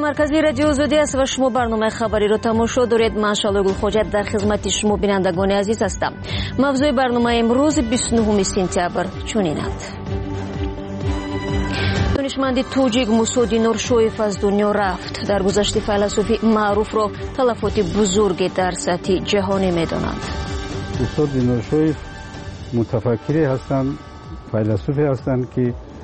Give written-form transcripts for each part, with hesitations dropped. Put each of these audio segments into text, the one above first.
маркази радио Озодӣ аст ва шумо барномаи хабариро тамошо доред. Ман Шалои Гулхоҷат дар хизмати шумо бинандагони азиз ҳастам. мавзӯи барномаи имрӯз 29 сентябр чунинад. донишманди тоҷик Мусоди Нуршоев аз дунё рафт. дар гузашти файласуфи маъруфро талафоти бузурге дар сатҳи ҷаҳонӣ медонанд. Мусоди Нуршоев мутафаккире ҳастанд, файласуфе ҳастанд ки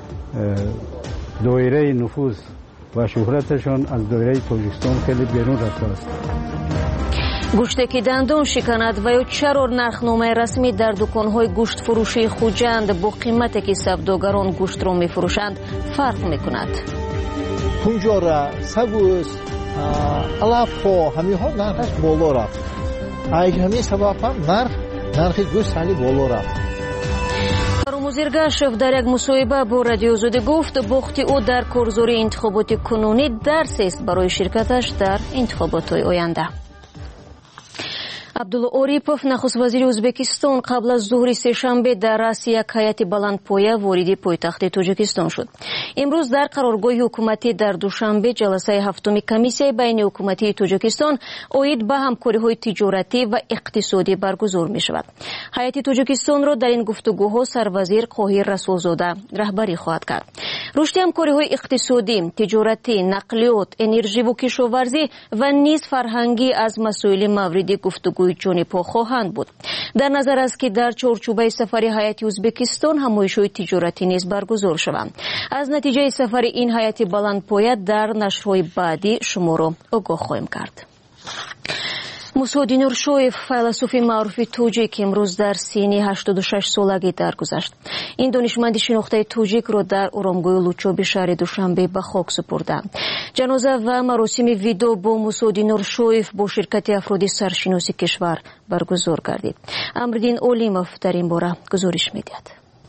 доираи нуфуз ва шӯҳраташон аз доираи Тоҷикистон хеле берун рафтааст. гӯште ки дандон шиканад ва ё чаро нархномаи расмӣ дар дуконҳои гӯштфурӯшии Хуҷанд бо қимате ки савдогарон гӯштро мефурӯшанд фарқ мекунад. кунҷора, сабуз, алафҳо ҳамиҳо нархаш боло рафт. аз ҳамин сабаб ҳам нархи гӯшт ҳали боло рафт. Фаромуз Иргашев дар як мусоҳиба бо Радио Озодӣ гуфт бохти ӯ дар корзори интихоботи кунунӣ дарсест барои ширкаташ дар интихоботҳои оянда. Абдулло Орипов, нахуст вазири Ӯзбекистон, қабл аз зуҳри сешанбе дар раъси як ҳайати баландпоя вориди пойтахти Тоҷикистон шуд. имрӯз дар қароргоҳи ҳукуматӣ дар душанбе ҷаласаи ҳафтуми комиссияи байни ҳукуматии Тоҷикистон оид ба ҳамкориҳои тиҷоратӣ ва иқтисодӣ баргузор мешавад. ҳайати Тоҷикистонро дар ин гуфтугӯҳо сарвазир Қоҳир Расулзода раҳбарӣ хоҳад кард. рушди ҳамкориҳои иқтисодӣ, тиҷоратӣ, нақлиёт, энерживу кишоварзӣ ва низ фарҳангӣ аз масоили мавриди гуфтугӯ ҷонибҳо хоҳанд буд. дар назар аст ки дар чорчӯбаи сафари ҳайати Ӯзбекистон ҳамоишҳои тиҷоратӣ низ баргузор шаванд. аз натиҷаи сафари ин ҳайати баландпоя дар нашрҳои баъдӣ шуморо огоҳ хоҳем кард. Мусоди Нуршоев, файласуфи маъруфи тоҷик, имрӯз дар синни 86-солагӣ даргузашт. ин донишманди шинохтаи тоҷикро дар оромгоҳи Лучоби шаҳри Душанбе ба хок супурданд. ҷаноза ва маросими видо бо Мусоди Нуршоев бо ширкати афроди саршиноси кишвар баргузор гардид. Амриддин Олимов дар ин бора гузориш медиҳад.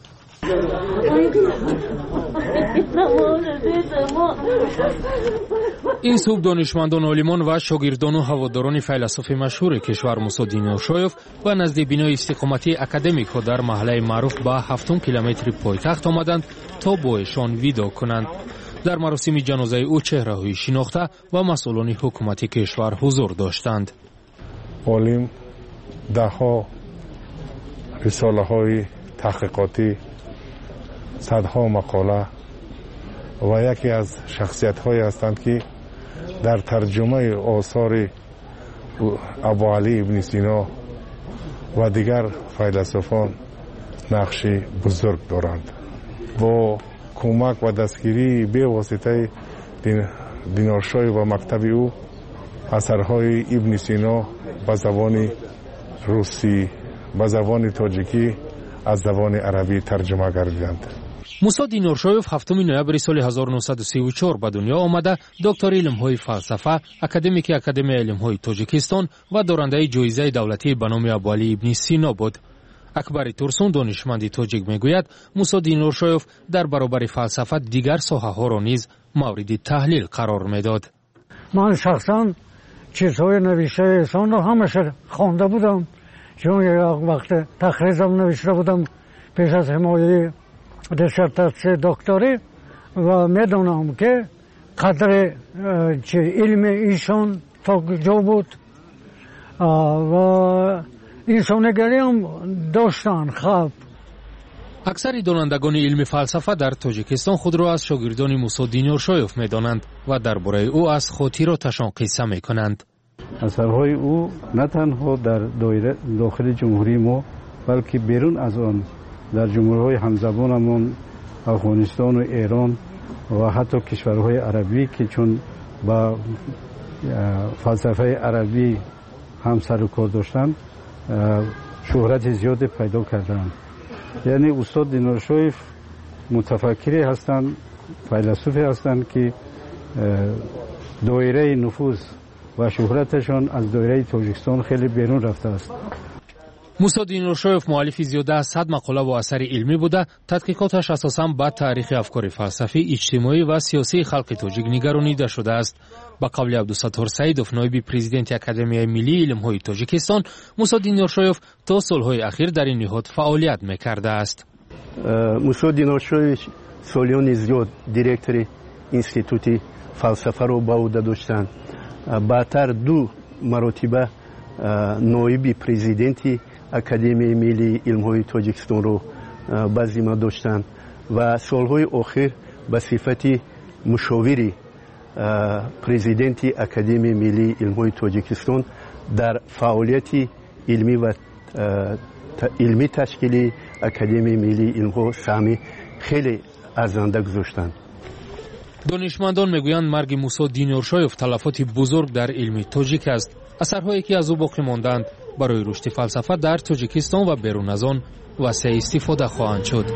ин субҳ донишмандон олимон ва шогирдону ҳаводорони файласуфи машҳури кишвар Мусоди Нуршоев ба назди бинои истиқоматии академикҳо дар маҳаллаи маъруф ба 7 километри пойтахт омаданд то бо эшон видо кунанд. дар маросими ҷанозаи ӯ чеҳраҳои шинохта ва масъулони ҳукумати кишвар ҳузур доштанд. олим даҳҳо рисолаҳои таҳқиқотӣ, садҳо мақола ва яке аз шахсиятҳое ҳастанд ки дар тарҷумаи осори Абуалӣ ибни Сино ва дигар файласуфон нақши бузург доранд. бо кӯмак ва дастгирии бевоситаи Диноршоев ва мактаби ӯ асарҳои ибни Сино ба забони русӣ, ба забони тоҷикӣ аз забони арабӣ тарҷума гардиданд. Мусоди Нуршоев 7 ноябри соли 1934 ба дунё омада доктори илмҳои фалсафа, академики Академияи илмҳои Тоҷикистон ва дорандаи ҷоизаи давлатии ба номи Абуалӣ ибни Сино буд. акбари Турсун, донишманди тоҷик, мегӯяд Мусоди Нуршоев дар баробари фалсафа дигар соҳаҳоро низ мавриди таҳлил қарор медод. ман шахсан чизҳои навиштаи эҳсонро ҳамаша хонда будам, чун як вақте тахризам навишта будам пеш аз ҳимояи диссертатсияи докторӣ ва медонам ки қадри илми ишон то ҷо буд ва инсонигариам доштанд хаб. аксари донандагони илми фалсафа дар Тоҷикистон худро аз шогирдони Мусоди Нуршоев медонанд ва дар бораи ӯ аз хотироташон қисса мекунанд. асарҳои ӯ на танҳо дар дохили ҷумҳурии мо, балки берун аз он дар ҷумҳуриҳои ҳамзабонамон Афғонистону Эрон ва ҳатто кишварҳои арабӣ ки чун ба фалсафаи арабӣ ҳам сару кор доштанд, шӯҳрати зиёде пайдо карданд. яъне устоди Нуршоев мутафаккире ҳастанд, файласуфе ҳастанд ки доираи нуфуз ва шӯҳраташон аз доираи Тоҷикистон хеле берун рафтааст. Мусоди Нуршоев муаллифи зиёда аз 100 мақола ва асари илмӣ буда, тадқиқоташ асосан ба таърихи афкори фалсафӣ, иҷтимоӣ ва сиёсии халқи тоҷик нигаронида шудааст. ба қавли Абдусаттор Саидов, ноиби президенти Академияи миллии илмҳои Тоҷикистон, Мусоди Нуршоев то солҳои ахир дар ин ниҳод фаъолият мекардааст. Мусоди Нуршоев солиёни зиёд директори институти فلسفه رو با عهده داشتند. بعدتر 2 مرتبه نایب پرزیدنتی اکادمی ملی علم‌های تاجیکستان رو به ذمه داشتند و سالهای آخر به صفت مشاور پرزیدنت اکادمی ملی علم‌های تاجیکستان در فعالیت علمی و علمی تشکیلی اکادمی ملی علم‌ها سهمی خیلی ارزنده گذاشتند. دانشمندان میگویند مرگ موسی دینورشایف تلفاتی بزرگ در علم تاجیک است. اثرهایی که از او باقی ماندند برای رشد فلسفه در تاجیکستان و بیرون از آن وسیع استفاده خواهند شد.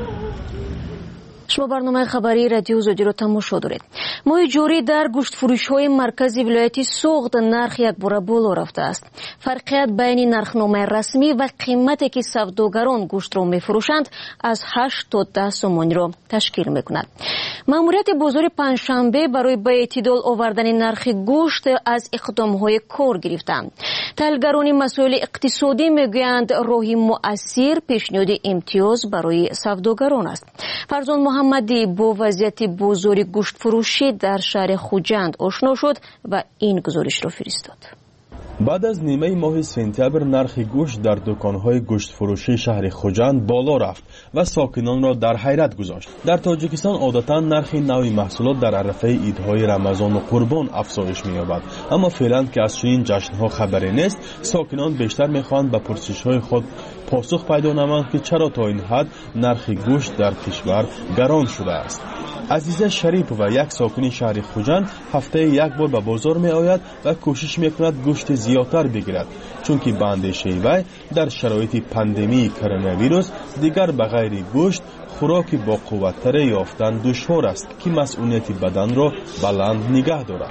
شما برنامه خبری رادیو زودی رو تماشا دارید. ماه جاری در گوشت فروش های مرکزی ولایت سوغد نرخ یک بار بالا رفته است. فرقیت بین نرخنامه رسمی و قیمتی که سوداگران گوشت را می‌فروشند از 8 تا 10 سومانی را تشکیل می‌کند. ماموریت بازار پنجشنبه برای به اعتدال آوردن نرخ گوشت از اقدام‌های کار گرفتند. تحلیلگران مسائل اقتصادی میگویند راهی مؤثر پیشنهاد امتیاز برای سوداگران است. فرزان محمدی با وضعیت بازار گوشت فروشی در شهر خوجند آشنا شد و این گزارش را فرستاد. بعد از نیمه ماه سپتامبر نرخ گوشت در دکان‌های گوشت فروشی شهر خوجند بالا رفت و ساکنان را در حیرت گذاشت. در تاجیکستان عادتاً نرخ نوع محصولات در عرفه عیدهای رمضان و قربان افزایش می‌یابد، اما فعلا که از چنین جشن‌ها خبری نیست، ساکنان بیشتر می‌خواهند به پرسش‌های خود پاسخ پیدا نمایند که چرا تا این حد نرخ گوشت در کشور گران شده است. عزیزه شریف و یک ساکن شهر خوجند هفته یک بار به بازار می آید و کوشش می کند گوشت زیادتر بگیرد، چون که به اندیشه وی در شرایط پاندمی کرونا ویروس دیگر به غیر گوشت خوراکی با قوت‌تر یافتن دشوار است که مسئولیت بدن را بلند نگه دارد.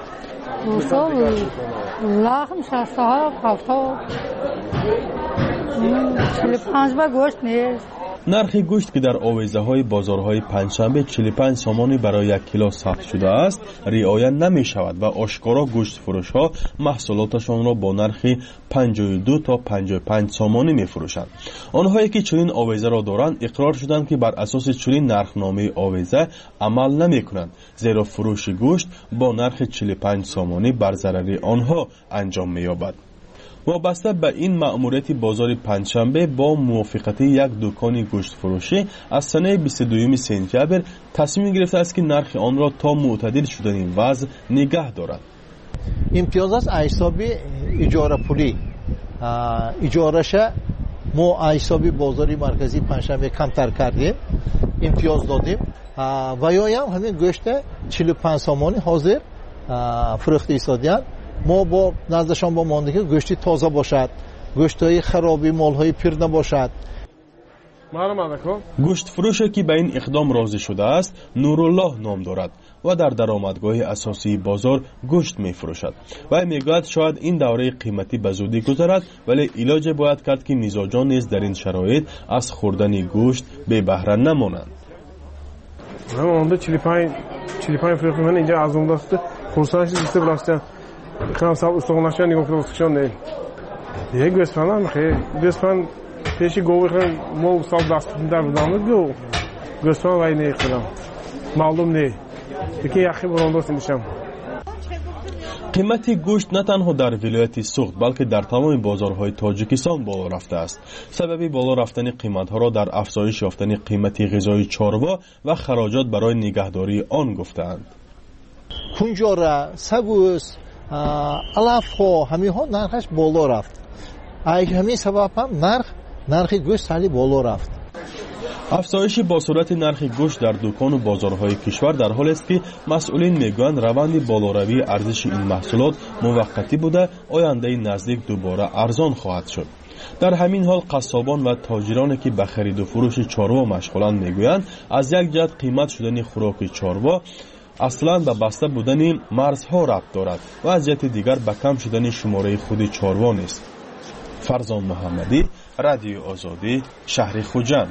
لحم 67 45 گوشت نیست. نرخ گوشت که در آویزه های بازارهای پنجشنبه 45 سامانی برای 1 کیلو ثبت شده است رعایت نمی شود و آشکارا گوشت فروش ها محصولاتشان را با نرخ 52 تا 55 سامانی می فروشند. آنهایی که چنین آویزه را دارند اقرار شدند که بر اساس چنین نرخنامه آویزه عمل نمی کنند، زیرا فروش گوشت با نرخ 45 سامانی بر ضرر آنها انجام می یابد. وابسته به این مأموریت بازار پنجشنبه با موافقت یک دکان گوشت فروشی از سنه 22 سپتامبر تصمیم گرفته است که نرخ آن را تا معتدل شدن وضع نگه دارد. امتیاز از حساب اجاره پولی اجارهش ما حساب بازار مرکزی پنجشنبه کمتر کردیم، امتیاز دادیم و یا هم همین گوشت 45 سامانی حاضر فروخته ایستادند. ما با نزدشان با مانده که گوشتی تازه باشد، گوشت‌های خرابی مال‌های پیر نباشد. گوشت فروشی که به این اقدام راضی شده است نورالله نام دارد و در درآمدگاه اساسی بازار گوشت می فروشد و میگوید شاید این دوره قیمتی به زودی گذرد، ولی علاج باید کرد که میزاجان نیز در این شرایط از خوردن گوشت بی بهره نمانند. من 45 فروخت من اینجا از اون دست خورسانش دیسته بلاستن خیلی سال استخوناشون نگاه کنم استخون نیل دیگه گوسفندم خیلی گوسفند پیشی گوی خیلی مو سال دست در بودم دو گوسفند وای نیختم معلوم نی دیگه یخی برانداست میشم. قیمت گوشت نه تنها در ولایت سوغد بلکه در تمام بازارهای تاجیکستان بالا رفته است. سبب بالا رفتن قیمت‌ها را در افزایش یافتن قیمت غذای چاروا و خراجات برای نگهداری آن گفتند. کنجاره، سبوس، علف ها همه ها نرخش بالا رفت. همین سبب هم نرخ گوشت خیلی بالا رفت. افزایش با صورت نرخ گوشت در دکان و بازارهای کشور در حالی است که مسئولین میگویند روند بالاروی ارزش این محصولات موقتی بوده، آینده نزدیک دوباره ارزان خواهد شد. در همین حال قصابان و تاجرانی که به خرید و فروش چاروا مشغولند میگویند از یک جهت قیمت شدن خوراک چاروا اصلا به بسته بودن مرزها ربط دارد و از جهت دیگر به کم شدن شماره خود چاروا نیست. فرزان محمدی، رادیو آزادی، شهر خوجند.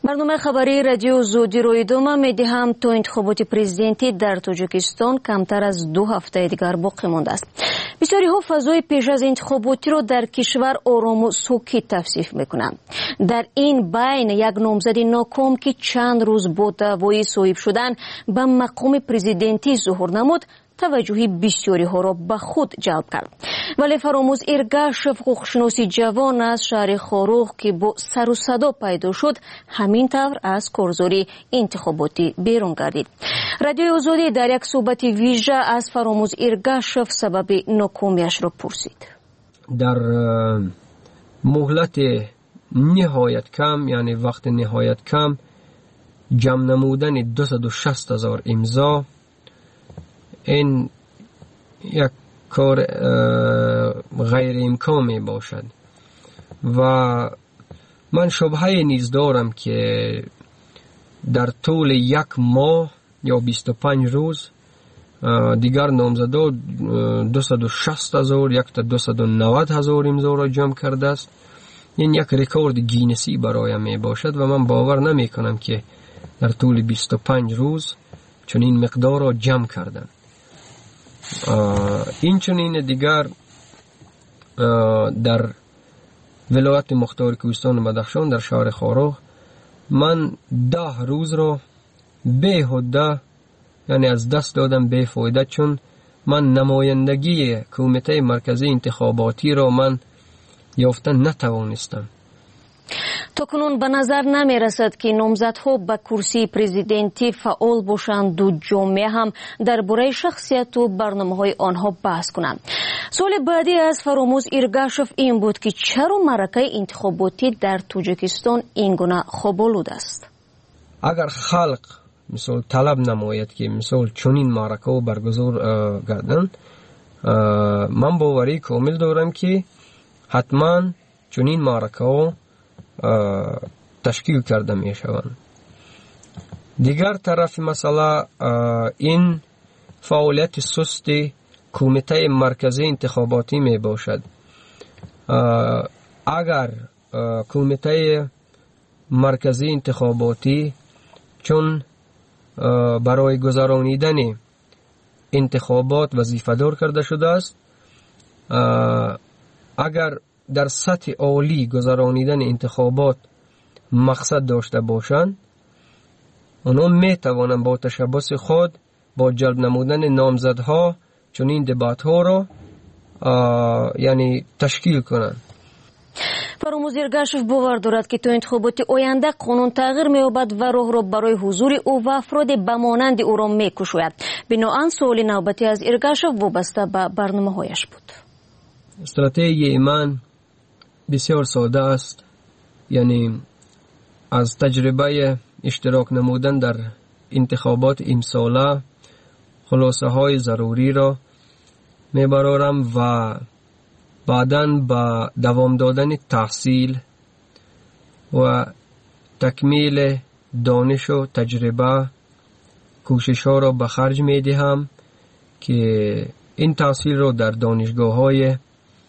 برنامه خبری رادیو زودی رو ادامه میدهم. تا انتخابات پرزیدنتی در تاجیکستان کمتر از 2 هفته دیگر باقی مانده است. بسیاری ها فضای پیش از انتخاباتی رو در کشور آرام و ساکت توصیف میکنند. در این بین یک نامزد ناکام که چند روز با دعوای صاحب شدن به مقام پرزیدنتی ظهور نمود، توجهی بسیاری ها را به خود جلب کرد. ولی فراموز ارگاشف حقوقشناسی جوان از شهر خاروغ که با سر و صدا پیدا شد، همین طور از کارزاری انتخاباتی بیرون گردید. رادیوی آزادی در یک صحبت ویژه از فراموز ارگاشف سبب ناکامیش را پرسید. در مهلت نهایت کم، یعنی وقت نهایت کم، جمع نمودن 260,000 امضا، این یک کار غیر امکان می باشد و من شبهه نیز دارم که در طول یک ماه یا 25 روز دیگر نامزدا 260,000 یک تا 290,000 امضا را جمع کرده است. این یک رکورد گینسی برایم می باشد و من باور نمی کنم که در طول 25 روز چنین مقدار را جمع کردند. این چنین دیگر در ولایت مختار کوهستان بدخشان در شهر خاروغ من 10 روز را بیهوده، یعنی از دست دادم بی فایده، چون من نمایندگی کمیته مرکزی انتخاباتی را من یافتن نتوانستم. تاکنون به نظر نمی رسد که نامزدها به کرسی پرزیدنتی فعال باشند و جامعه هم درباره شخصیت و برنامه‌های آنها بحث کنند. سوال بعدی از فراموز ارگاشف این بود که چرا معرکه انتخاباتی در تاجیکستان اینگونه خواب‌آلود است؟ اگر خلق مثلا طلب نماید که مثلا چنین معرکه برگزار گردند، من باوری کامل دارم که حتما چنین معرکه تشکیل کرده می شوند. دیگر طرف مسئله این فعالیت سست کمیته مرکزی انتخاباتی می باشد. اگر کمیته مرکزی انتخاباتی چون برای گذرانیدن انتخابات وظیفه دار کرده شده است، اگر در سطح عالی گذرانیدن انتخابات مقصد داشته باشند، آنها می توانند با تشبث خود با جلب نمودن نامزدها چون این دبات ها را یعنی تشکیل کنند. فراموز ارگاشف باور دارد که تا انتخابات آینده قانون تغییر می‌یابد و راه را برای حضور او و افراد بمانند او را می‌گشاید. بنابراین سوال نوبتی از ارگاشف وابسته به برنامه‌هایش بود. استراتژی من بسیار ساده است، یعنی از تجربه اشتراک نمودن در انتخابات امساله خلاصه های ضروری را میبرارم و بعداً با دوام دادن تحصیل و تکمیل دانش و تجربه کوشش ها را به خرج میدهم که این تحصیل را در دانشگاه های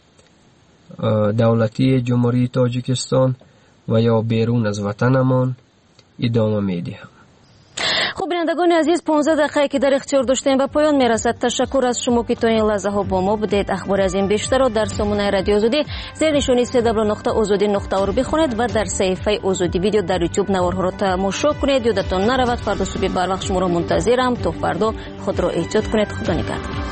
دولتی جمهوری تاجیکستان و یا بیرون از وطنمان ادامه میدهم. خب بینندگان عزیز، 15 دقیقه که در اختیار داشتیم به پایان میرسد. تشکر از شما که تا این لحظه ها با ما بودید. اخبار از این بیشتر را در سامانه رادیو آزادی زیر نشانی www.azadi.org بخونید و در صفحه آزادی ویدیو در یوتیوب نوارها را تماشا کنید. یادتان نرود فردا صبح بر وقت شما را منتظرم. تا فردا خود را احتیاط کنید. خدا نگهدار.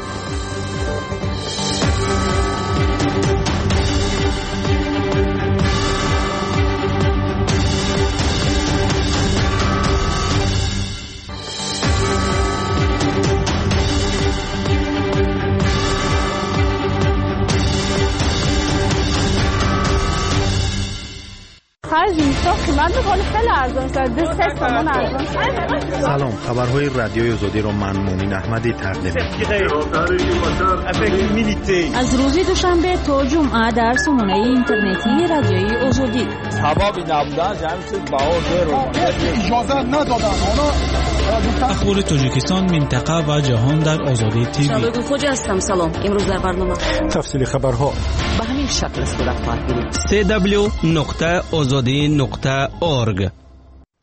سلام، خبرهای رادیوی آزادی را من مومن احمدی تقدیم می‌کنم. از روز دوشنبه تا جمعه در سامانه اینترنتی رادیوی آزادی. سبب نبودن جمعیت باور اجازه ندادن. اخبار تاجیکستان، منطقه و جهان در آزادی تیوی. شادو خوجا هستم. سلام. امروز در برنامه تفصیل خبرها به همین شکل صورت خواهد گرفت. www.azadi.org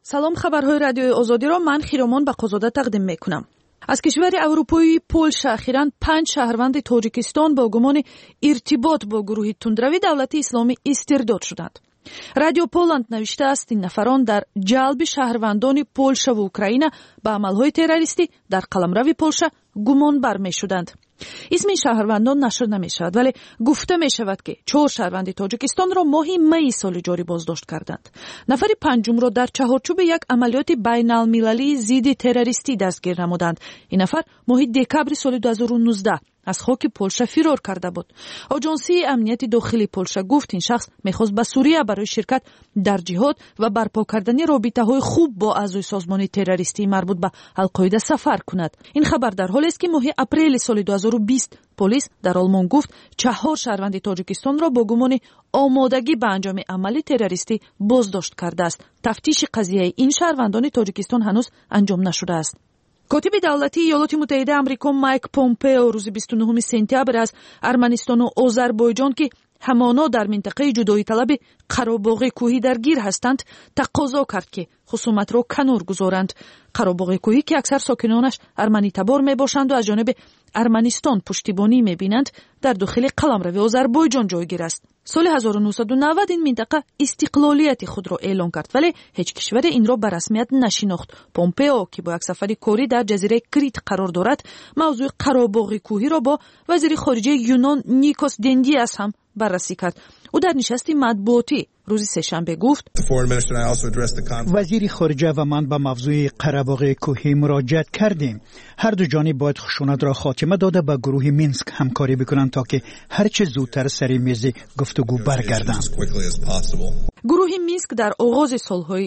салом, хабарҳои радиои озодиро ман хиромон бақозода тақдим мекунам. аз кишвари аврупои Полша ахиран 5 шаҳрванди Тоҷикистон бо гумони иртибот бо гурӯҳи тундрави давлати исломӣ истирдод шуданд. радио Поланд навиштааст, ин нафарон дар ҷалби шаҳрвандони Полшаву Украина ба амалҳои террористӣ дар қаламрави Полша гумонбар мешуданд. исми шаҳрвандон нашр намешавад, вале гуфта мешавад ки 4 шаҳрванди Тоҷикистонро моҳи майи соли ҷорӣ боздошт карданд. нафари панҷумро дар чаҳорчӯби як амалиёти байналмилалии зидди террористӣ дастгир намуданд. ин нафар моҳи декабри соли 2019 аз хоки Полша фирор карда буд. оҷонсии амнияти дохили Полша гуфт, ин шахс мехост ба Сурия барои ширкат дар ҷиҳод ва барпо кардани робитаҳои хуб бо аъзои созмони террористии марбут ба Алқоида сафар кунад. ин хабар дар ҳолест ки моҳи апрели соли 2020 полис дар Олмон гуфт 4 шаҳрванди Тоҷикистонро бо гумони омодагӣ ба анҷоми амали террористӣ боздошт кардааст. тафтиши қазияи ин шаҳрвандони Тоҷикистон ҳанӯз анҷом нашудааст. котиби давлатии Иёлоти Муттаҳидаи Амрико Майк Помпео рӯзи 29 сентябр аз Арманистону Озарбойҷон ки ҳамоно дар минтақаи ҷудоиталаби Қаробоғи кӯҳӣ даргир ҳастанд, тақозо кард ки хусуматро канор гузоранд. Қаробоғи кӯҳӣ ки аксар сокинонаш арманитабор мебошанд ва аз ҷониби Арманистон пуштибонӣ мебинанд, дар дохили қаламрави Озарбойҷон ҷойгир аст. соли 1990 ин минтақа истиқлолияти худро эълон кард, вале ҳеҷ кишваре инро ба расмият нашинохт. Помпео ки бо як сафари корӣ дар ҷазираи Крит қарор дорад, мавзӯи Қаробоғи кӯҳиро бо вазири хориҷаи Юнон Никос Дендиас ҳам баррасӣ кард. ӯ дар нишасти матбуотӣ рӯзи сешанбе гуфт: вазири хориҷа ва ман ба мавзӯи Қарабоғи кӯҳӣ муроҷиат кардем. ҳар ду ҷониб бояд хушунатро хотима дода ба гурӯҳи Минск ҳамкорӣ бикунанд, то ки ҳар чӣ зудтар сари мези гуфтугӯ баргарданд. гурӯҳи Минск дар оғози солҳои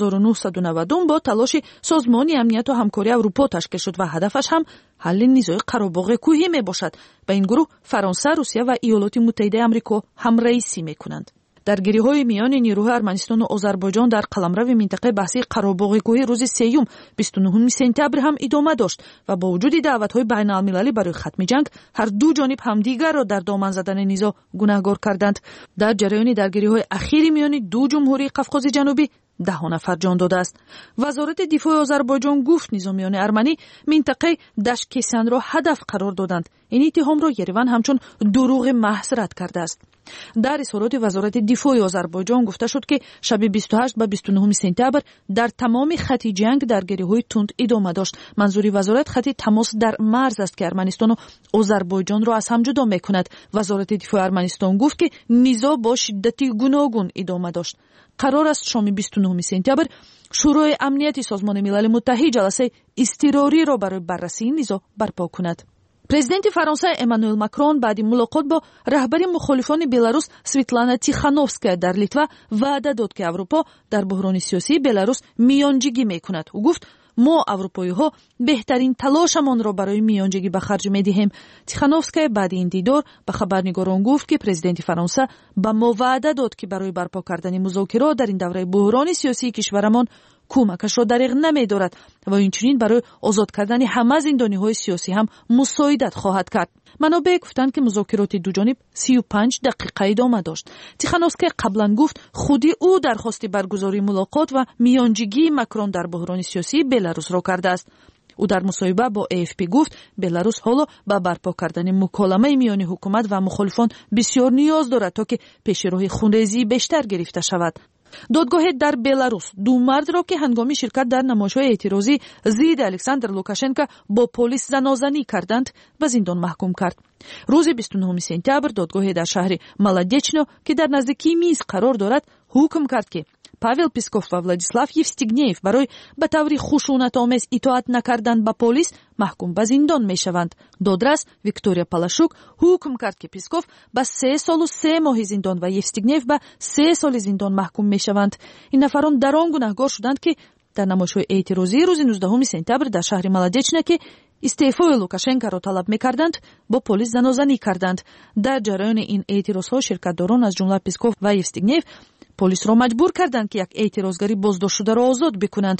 1990 бо талоши Созмони амнияту ҳамкории Аврупо ташкил шуд ва ҳадафаш ҳам ҳалли низои Қаробоғи кӯҳӣ мебошад. ба ин гурӯҳ Фаронса, Русия ва Иёлоти Муттаҳидаи Амрико ҳамраисӣ мекунанд. даргириҳои миёни нирӯҳои Арманистону Озарбойҷон дар қаламрави минтақаи баҳсии Қаробоғи кӯҳӣ рӯзи сеюм 29 сентябр ҳам идома дошт ва бо вуҷуди даъватҳои байналмилалӣ барои хатми ҷанг, ҳар ду ҷониб ҳамдигарро дар доман задани низо гунаҳгор карданд. дар ҷараёни даргириҳои ахири миёни ду ҷумҳурии Қавқози ҷанубӣ 10 нафар ҷон додааст. вазорати дифои Озарбойҷон гуфт, низомиёни арманӣ минтақаи Дашкесанро ҳадаф қарор доданд. ин иттиҳомро Ереван ҳамчун дурӯғи маҳз рад кардааст. дар изҳороти вазорати дифои Озарбойҷон гуфта шуд ки шаби 28 ба 29 сентябр дар тамоми хати ҷанг даргириҳои тунд идома дошт. манзури вазорат хати тамос дар марз аст ки Арманистону Озарбойҷонро аз ҳам ҷудо мекунад. вазорати дифои Арманистон гуфт ки низо бо шиддати гуногун идома дошт. қарор аст шоми 29 сентябр шӯрои амнияти Созмони Милали Муттаҳид ҷаласаи изтирориро барои баррасии низо барпо кунад. президенти Фаронса Эммануэл Макрон баъди мулоқот бо раҳбари мухолифони Беларус Светлана Тихановская дар Литва ваъда дод ки Аврупо дар буҳрони сиёсии Беларус миёнҷигӣ мекунад. ӯ гуфт: мо аврупоиҳо беҳтарин талошамонро барои миёнҷигӣ ба харҷ медиҳем. Тихановская баъди ин дидор ба хабарнигорон гуфт ки президенти Фаронса ба мо ваъда дод ки барои барпо кардани музокирот дар ин давраи буҳрони сиёсии кишварамон кӯмакашро дариғ намедорад ва инчунин барои озод кардани ҳама зиндониҳои сиёсӣ ҳам мусоидат хоҳад кард. манобеъ гуфтанд ки музокироти дуҷониб 35 дақиқа идома дошт. Тихановская қаблан гуфт худи ӯ дархости баргузории мулоқот ва миёнҷигии Макрон дар буҳрони сиёсии Беларусро кардааст. ӯ дар мусоҳиба бо AFP гуфт Беларус ҳоло ба барпо кардани муколамаи миёни ҳукумат ва мухолифон бисёр ниёз дорад, то ки пеши роҳи хунрезии бештар гирифта шавад. додгоҳе дар Беларус ду мардро ки ҳангоми ширкат дар намоишҳои эътирозӣ зидди Александр Лукашенко бо полис занозанӣ карданд, ба зиндон маҳкум кард. рӯзи 29 сентябр додгоҳе дар шаҳри Маладечно, ки дар наздикии Минск қарор дорад, ҳукм кард ки Павел Песков ва Владислав Евстигнеев барои ба таври хушунатомез итоат накардан ба полис маҳкум ба зиндон мешаванд. додрас Виктория Палашук ҳукм кард ки Песков ба 3 солу 3 моҳи зиндон ва Евстигнеев ба 3 соли зиндон маҳкум мешаванд. ин нафарон дар он гунаҳгор шуданд ки дар намоишҳои эътирозии рӯзи 19 сентябр дар шаҳри Маладечно ки истеъфои Лукашенкоро талаб мекарданд, бо полис занозанӣ карданд. дар ҷараёни ин эътирозҳо ширкатдорон аз ҷумла Песков ва Евстигнеев полисро маҷбур карданд ки як эътирозгари боздоштшударо озод бикунанд.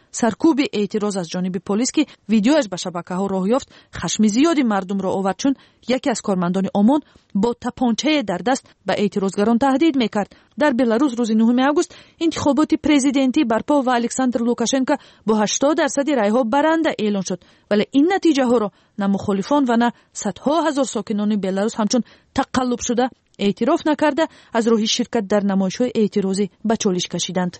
سرکوب اعتراض از جانب پلیس که ویدیوش به شبکه‌ها راه یافت خشم زیادی مردم را آورد، چون یکی از کارمندان عمان با تپانچه در دست به اعتراضگران تهدید میکرد. در بلاروس روز 9 آگوست انتخابات پرزیدنتی برپا و الکساندر لوکاشنکو با 80% رای‌ها برنده اعلان شد، ولی این نتیجه ها را نه مخالفان و نه صدها هزار ساکنان بلاروس همچون تقلب شده اعتراف نکرده از راه شرکت در نمایش‌های اعتراضی به چالش کشیدند.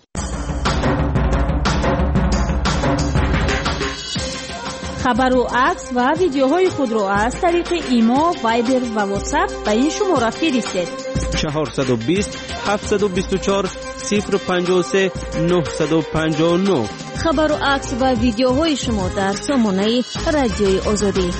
خبر و عکس و ویدیوهای خود را از طریق ایما، وایبر و واتساپ به این شماره فرستید: 420 724 053 959. خبر و عکس و ویدیوهای شما در سامانه رادیوی آزادی.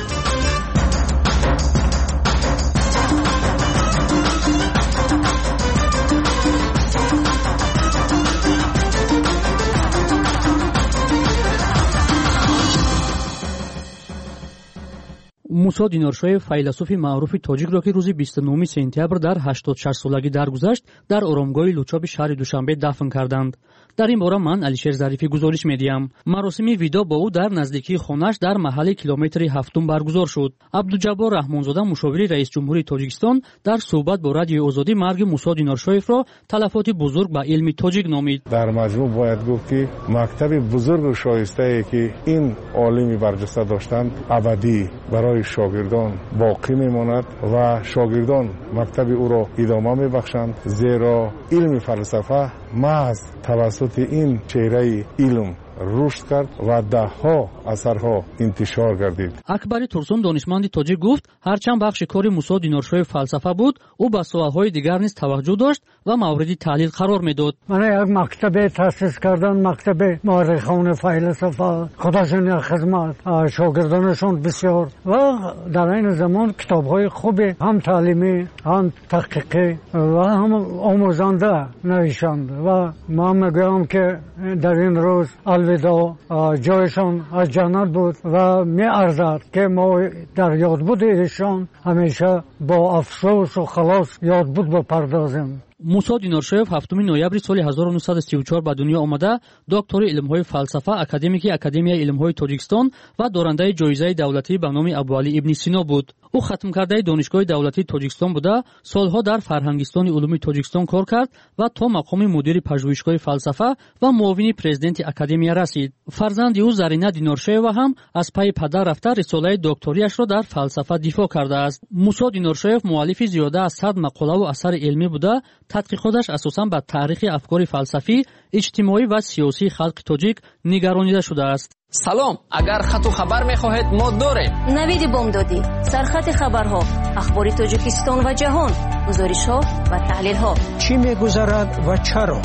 موسی دینارشویف فیلسوف معروف تاجیک را که روز 29 سپتامبر در 86 سالگی درگذشت در آرامگاه لوچاب شهر دوشنبه دفن کردند. در این باره من علیشیر ظریفی گزارش می‌دهم. مراسم ویدا با او در نزدیکی خانه‌اش در محل کیلومتر 7 برگزار شد. عبدالجبار رحمانزاده مشاور رئیس جمهوری تاجیکستان در صحبت با رادیوی آزادی مرگ موسی دینارشویف را تلفات بزرگ به علم تاجیک نامید. در مجموع باید گفت که مکتب بزرگ و شایسته‌ای که این عالمی برجسته داشتند ابدی برای شاگردان باقی میماند و شاگردان مکتب او را ادامه میبخشند، زیرا علم فلسفه محض توسط این چهره علم رشد کرد و دهها اثرها انتشار گردید. اکبری تورسون دانشمند تاجیک گفت هرچند بخش کار موسی دینارشویف فلسفه بود، او به ساحه‌های دیگر نیز توجه داشت و مورد تحلیل قرار میداد. من یک مکتب تأسیس کردن، مکتب مورخان فلسفه، خودشون خدمت شاگردانشون بسیار و در این زمان کتاب‌های خوب هم تعلیمی، هم تحقیقی و هم آموزنده نوشتند و من میگم که در این روز الوداع جایشان از جنت بود و می ارزد که ما در یادبود ایشان همیشه با افسوس و خلاص یادبود بپردازیم. موسی دینارشویف 7 نوامبر سال 1934 به دنیا آمده، دکتر علم‌های فلسفه، اکادمیک اکادمیای علم‌های تاجیکستان و دارنده جایزه دولتی به نام ابوعلی ابن سینا بود. او ختم کرده دانشگاه دولتی تاجیکستان بوده، سالها در فرهنگستان علوم تاجیکستان کار کرد و تا مقام مدیر پژوهشگاه فلسفه و معاون پرزیدنت اکادمی رسید. فرزند او زرینه دینارشویف هم از پای پدر رفته رساله دکتریش را در فلسفه دفاع کرده است. موسی دینارشویف مؤلف زیاده از 100 مقاله و اثر علمی بوده. تحقیقاتش اساساً به تاریخ افکار فلسفی، اجتماعی و سیاسی خلق تاجیک نگرانیده شده است. سلام، اگر خط و خبر می‌خواهید ما داریم. نوید بامدادی، سرخط خبرها، اخبار تاجیکستان و جهان، گزارش‌ها و تحلیل‌ها. چی می‌گذرد و چرا؟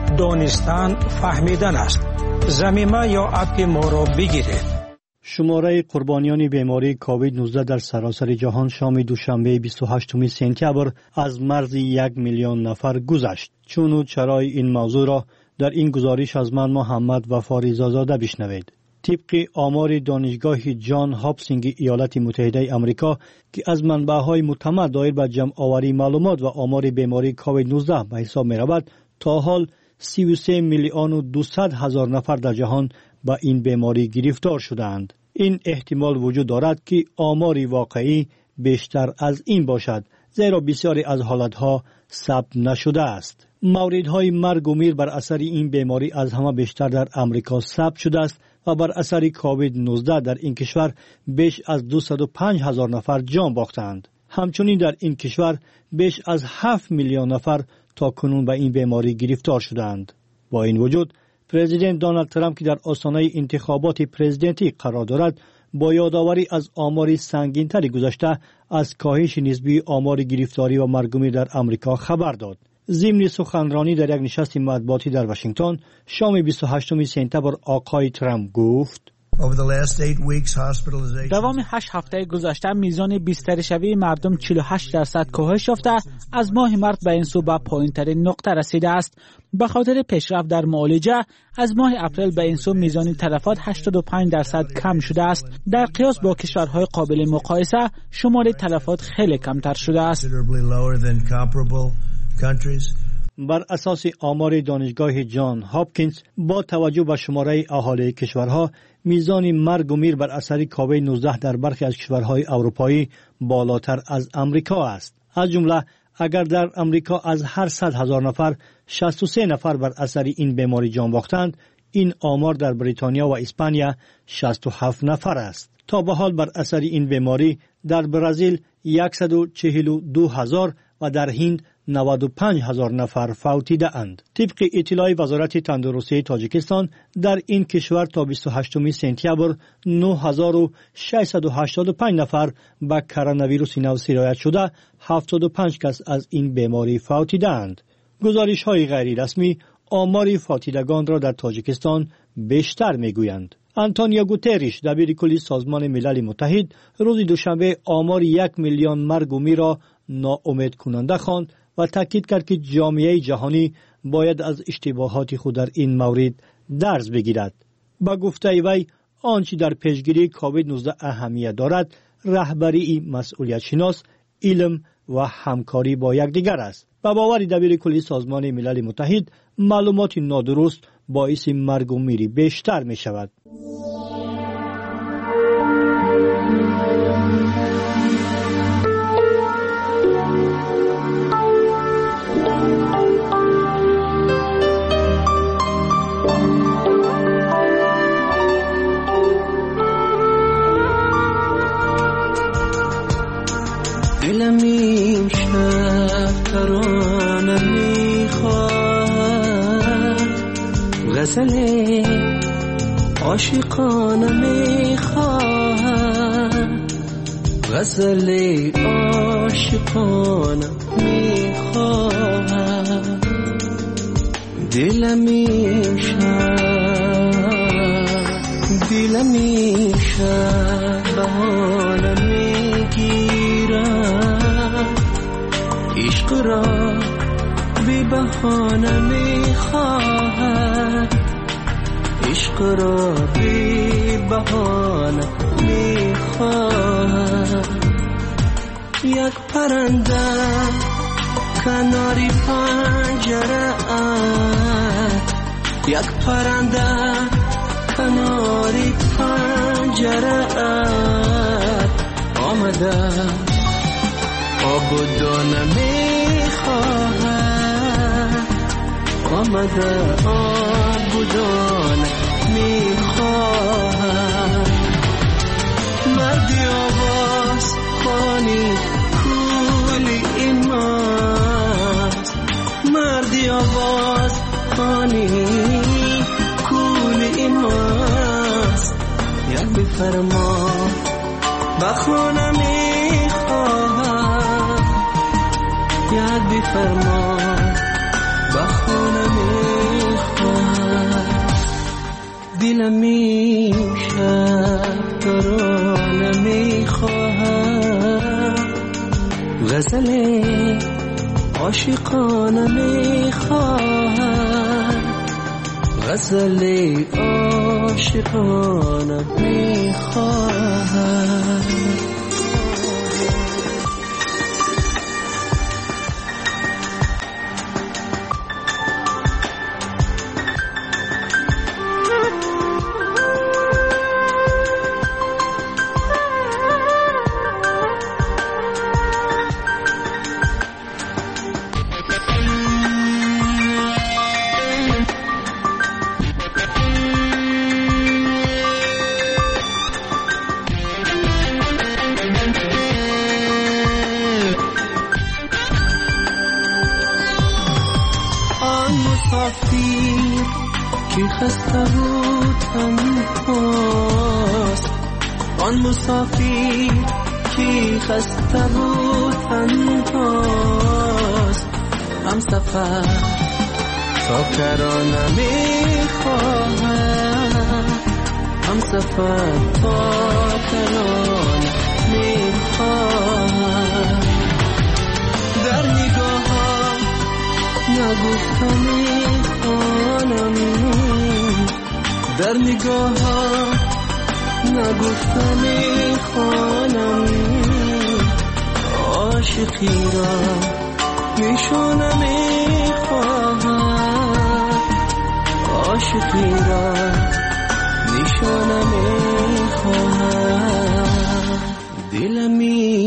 دانستن فهمیدن است. ضمیمه یا اپ ما را بگیرید. شماره قربانیان بیماری کووید 19 در سراسر جهان شام دوشنبه 28 سپتامبر از مرز 1 میلیون نفر گذشت. چون و چرای این موضوع را در این گزارش از من محمد وفاریزاده بشنوید. طبق آمار دانشگاه جان هاپکینز ایالات متحده آمریکا که از منبع‌های معتمد دایر به جمع آوری معلومات و آمار بیماری کووید 19 به حساب می‌رود، تا حال 33 میلیون و 200 هزار نفر در جهان با این بیماری گرفتار شدند. این احتمال وجود دارد که آماری واقعی بیشتر از این باشد، زیرا بسیاری از حالتها ثبت نشده است. موردهای مرگ و میر بر اثر این بیماری از همه بیشتر در امریکا ثبت شده است و بر اثر کووید 19 در این کشور بیش از 205 هزار نفر جان باختند. همچنین در این کشور بیش از 7 میلیون نفر تا کنون به این بیماری گرفتار شدند. با این وجود پرزیدنت دونالد ترامپ که در آستانه انتخابات پرزیدنتی قرار دارد، با یادآوری از آمار سنگین‌تری گذشته از کاهش نسبی آمار گرفتاری و مرگ و میر در امریکا خبر داد. ضمن سخنرانی در یک نشست مطبوعاتی در واشنگتن شام 28 سپتامبر آقای ترامپ گفت: دوام 8 هفته گذشته میزان بستر شوی مردم 48% کاهش یافته، از ماه مارس به این سو به پایین‌ترین نقطه رسیده است. به خاطر پیشرفت در معالجه از ماه اپریل به این سو میزان تلفات 85% کم شده است. در قیاس با کشورهای قابل مقایسه شمار تلفات خیلی کمتر شده است. بر اساس آمار دانشگاه جان هاپکینز با توجه به شماره اهالی کشورها میزان مرگ و میر بر اثر کووید 19 در برخی از کشورهای اروپایی بالاتر از امریکا است. از جمله اگر در امریکا از هر 100,000 نفر 63 نفر بر اثر این بیماری جان باختند، این آمار در بریتانیا و اسپانیا 67 نفر است. تا به حال بر اثر این بیماری در برزیل 142,000 و در هند 95,000 نفر فوتیده اند. طبق اطلاع وزارت تندرستی تاجیکستان در این کشور تا 28 سپتامبر 9685 نفر به کرونا ویروس نو سرایت شده، 75 کس از این بیماری فوتیده اند. گزارش های غیر رسمی آمار فوتیدگان را در تاجیکستان بیشتر میگویند. آنتونیو گوتریش دبیر کلی سازمان ملل متحد روز دوشنبه آمار 1 میلیون مرگ و میر را ناامید کننده خواند و تاکید کرد که جامعه جهانی باید از اشتباهات خود در این مورد درس بگیرد. با گفته وی آنچه در پیشگیری کووید 19 اهمیت دارد رهبری مسئولیت شناس، علم و همکاری با یکدیگر است. با باور دبیر کلی سازمان ملل متحد معلومات نادرست باعث مرگ و میر بیشتر می شود. دلم این شب ترانه میخواد، غزل عاشقانه میخواد، غزل عاشقانه میخواد. دلم این شب بهانه میگیرد، عشق را بی بهانه میخواهد، عشق را بی بهانه میخواهد. یک پرنده کناری پنجره است، یک پرنده کناری پنجره است، آمده آب و دانه میخواهد، آمده آب و دانه میخواهد. مردی آواز خانی کولی این ماست، مردی آواز خانی کولی این ماست. یک بفرما بخونه میخواهد، یک بفرما بخونه میخواهد. دلم میشد ترانه میخواهد، غزل عاشقانه میخواهد، غزل عاشقانه میخواهد. خسته بود تنهاست، آن مسافر کی خسته بود تنهاست. هم سفر تا کرانه میخواهد، هم سفر تا کرانه میخواهد. در نگاه نگفتم میخوانم، در نگاه نگفتم میخوانم. عاشقی را نشانه میخوانم، میخواهم عاشقی را نشانه میخواهم دلم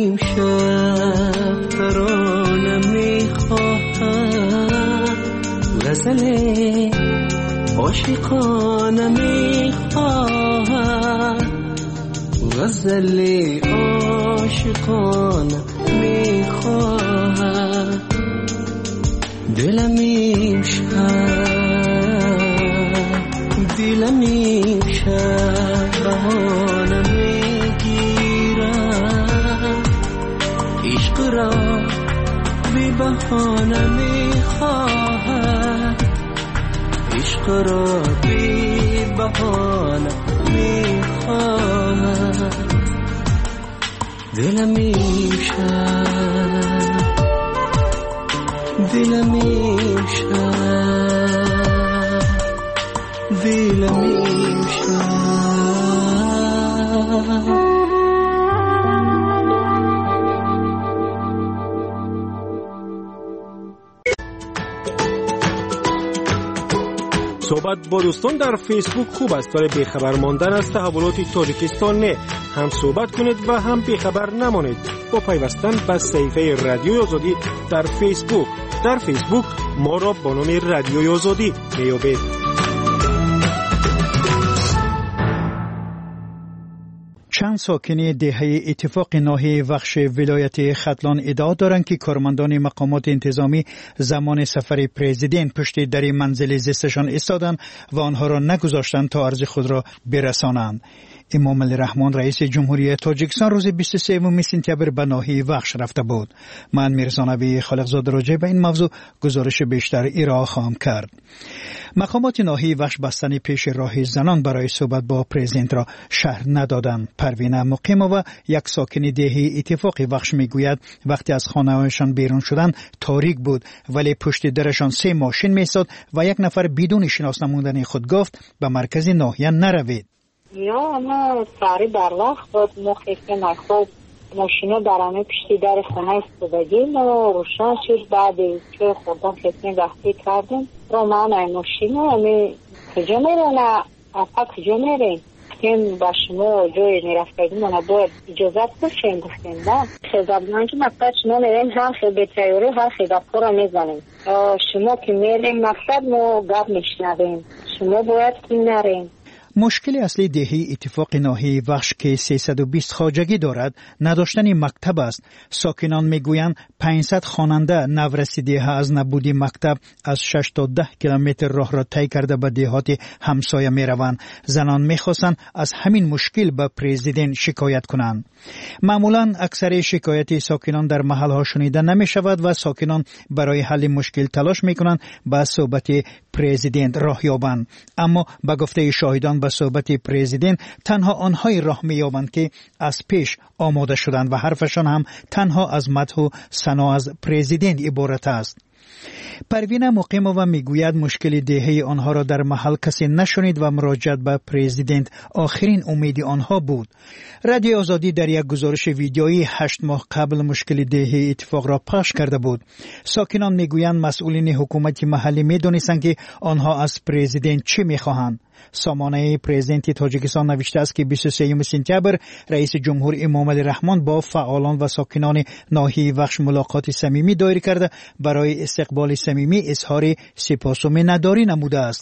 امشب ترانه میخواهم غزل عاشقانه میخواهم غزل عاشقانه میخواهم دلم امشب بهانه میگیرم عشق را بی بهانه میخواهم عشق را بی بهانه میخواهم دلم صحبت با دوستان در فیسبوک خوب است، ولی بیخبر ماندن از تحولات تاجیکستان نه. هم صحبت کنید و هم بیخبر نمانید با پیوستن به صفحه رادیوی آزادی در فیسبوک. در فیسبوک ما را با نام رادیوی آزادی میابید. چند ساکن دهه اتفاق ناحیه وخش ولایت ختلان ادعا دارند که کارمندان مقامات انتظامی زمان سفر پرزیدنت پشت در منزل زیستشان ایستادند و آنها را نگذاشتند تا عرض خود را برسانند. امام علی رحمان رئیس جمهوری تاجیکستان روز 23 سپتامبر به ناحیه وخش رفته بود. من میرزا نبی خالقزاده راجع به این موضوع گزارش بیشتر ارائه خواهم کرد. مقامات ناحیه وخش بستن پیش راه زنان برای صحبت با پرزیدنت را شرح ندادند. پروینه مقیمووا یک ساکن دهه اتفاق وخش میگوید وقتی از خانه‌هایشان بیرون شدند تاریک بود، ولی پشت درشان 3 ماشین می‌ایستاد و یک نفر بدون شناس نمودن خود گفت به مرکز ناحیه نروید. یا ما سری در وقت بود مخیفه نخوب ماشینا درامه پشتی در خونه استودگیم و روشن شد. بعد که خوردم فتنه وقتی کردیم رو من ماشینا همی کجا میرونه اپا کجا میرین گفتیم با شما جای میرفتگیم انا باید اجازت بشین. گفتیم نه خیزابنان که مقصد شما میرین هم خیلی بتایوری هم خیلی دفتا را میزنیم شما که میرین مقصد ما گب میشنویم شما باید که نرین. مشکل اصلی دهه اتفاق ناحیه وخش که 320 خواجگی دارد نداشتن مکتب است. ساکنان میگویند 500 خواننده نورسیده از نبودی مکتب از 6 تا 10 کیلومتر راه را طی کرده به دهات همسایه میروند. زنان میخواستند از همین مشکل به پرزیدنت شکایت کنند. معمولا اکثر شکایت ساکنان در محل ها شنیده نمی شود و ساکنان برای حل مشکل تلاش میکنند به صحبت پرزیدنت راه یابند. اما به گفته شاهدان به صحبت پرزیدنت تنها آنهای راه می‌یابند که از پیش آماده شدند و حرفشان هم تنها از مدح و ثنا از پرزیدنت عبارت است. پروینه مقیمووا میگوید مشکل دهه آنها را در محل کسی نشنید و مراجعت به پرزیدنت آخرین امید آنها بود. رادیو آزادی در یک گزارش ویدیویی 8 ماه قبل مشکل دهه اتفاق را پخش کرده بود. ساکنان میگویند مسئولین حکومت محلی میدانستند که آنها از پرزیدنت چه میخواهند. سامانه پرزیدنت تاجیکستان نوشته است که 23 سپتامبر رئیس جمهور امام علی رحمان با فعالان و ساکنان ناحیه وخش ملاقات صمیمی دایر کرده برای استقبال صمیمی اظهار سپاس و منتداری نموده است.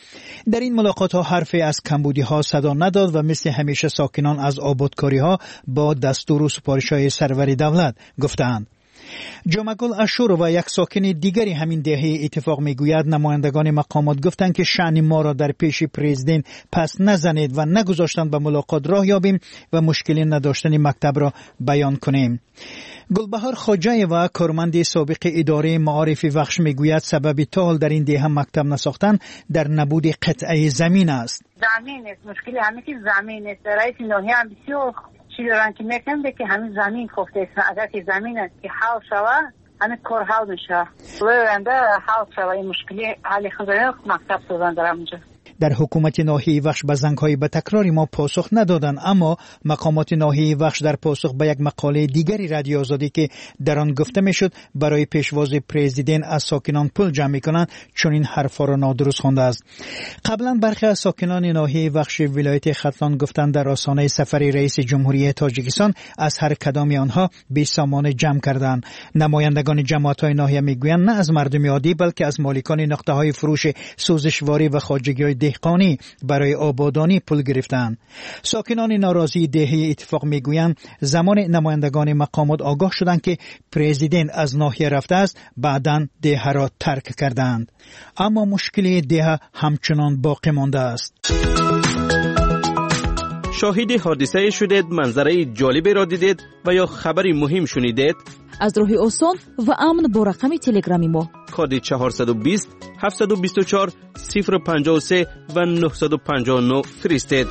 در این ملاقات ها حرفی از کمبودی ها صدا نداد و مثل همیشه ساکنان از آبادکاری ها با دستور و سپارش های سرور دولت گفتند. جامگل اشور و یک ساکن دیگری همین دهه اتفاق میگوید نمایندگان مقامات گفتند که شأن ما را در پیش پرزیدنت پس نزنید و نگذاشتند به ملاقات راه یابیم و مشکلی نداشتن مکتب را بیان کنیم. گلبهار خواجه و کارمند سابق اداره معارف وخش میگوید سبب تا در این دهه مکتب نساختن در نبود قطعه زمین است. زمین است مشکلی همین که زمین است. رئیس ناحیه هم بسیار چی دارن که میکنه که همین زمین خفته است. اگر که زمین است که حل شود همین کار حل میشه. برنده حل شود این مشکلی حل خودش مکتب سازن در اونجا. در حکومت ناحیه وخش به زنگ‌های به تکراری ما پاسخ ندادند، اما مقامات ناحیه وخش در پاسخ به یک مقاله دیگری رادیو آزادی که در آن گفته میشد برای پیشواز پرزیدنت از ساکنان پول جمع میکنند چنین حرفا را نادرست خوانده است. قبلا برخی از ساکنان ناحیه وخش ولایت ختلان گفتند در آستانه سفر رئیس جمهوری تاجیکستان از هر کدام آنها 20 سامان جمع کردند. نمایندگان جماعت‌های ناحیه میگویند نه از مردم عادی بلکه از مالکان نقطه‌های فروش سوزشواری و خواجگی‌های دهقانی برای آبادانی پول گرفتند. ساکنان ناراضی دهه اتفاق میگویند زمان نمایندگان مقامات آگاه شدند که پرزیدنت از ناحیه رفته است، بعداً دهه را ترک کردند، اما مشکل دهه همچنان باقی مانده است. شاهد حادثه شدید، منظره جالبی را دیدید و یا خبری مهم شنیدید؟ از راه آسان و امن با رقم تلگرامی ما کد 420 724 053 و 959 فرستید.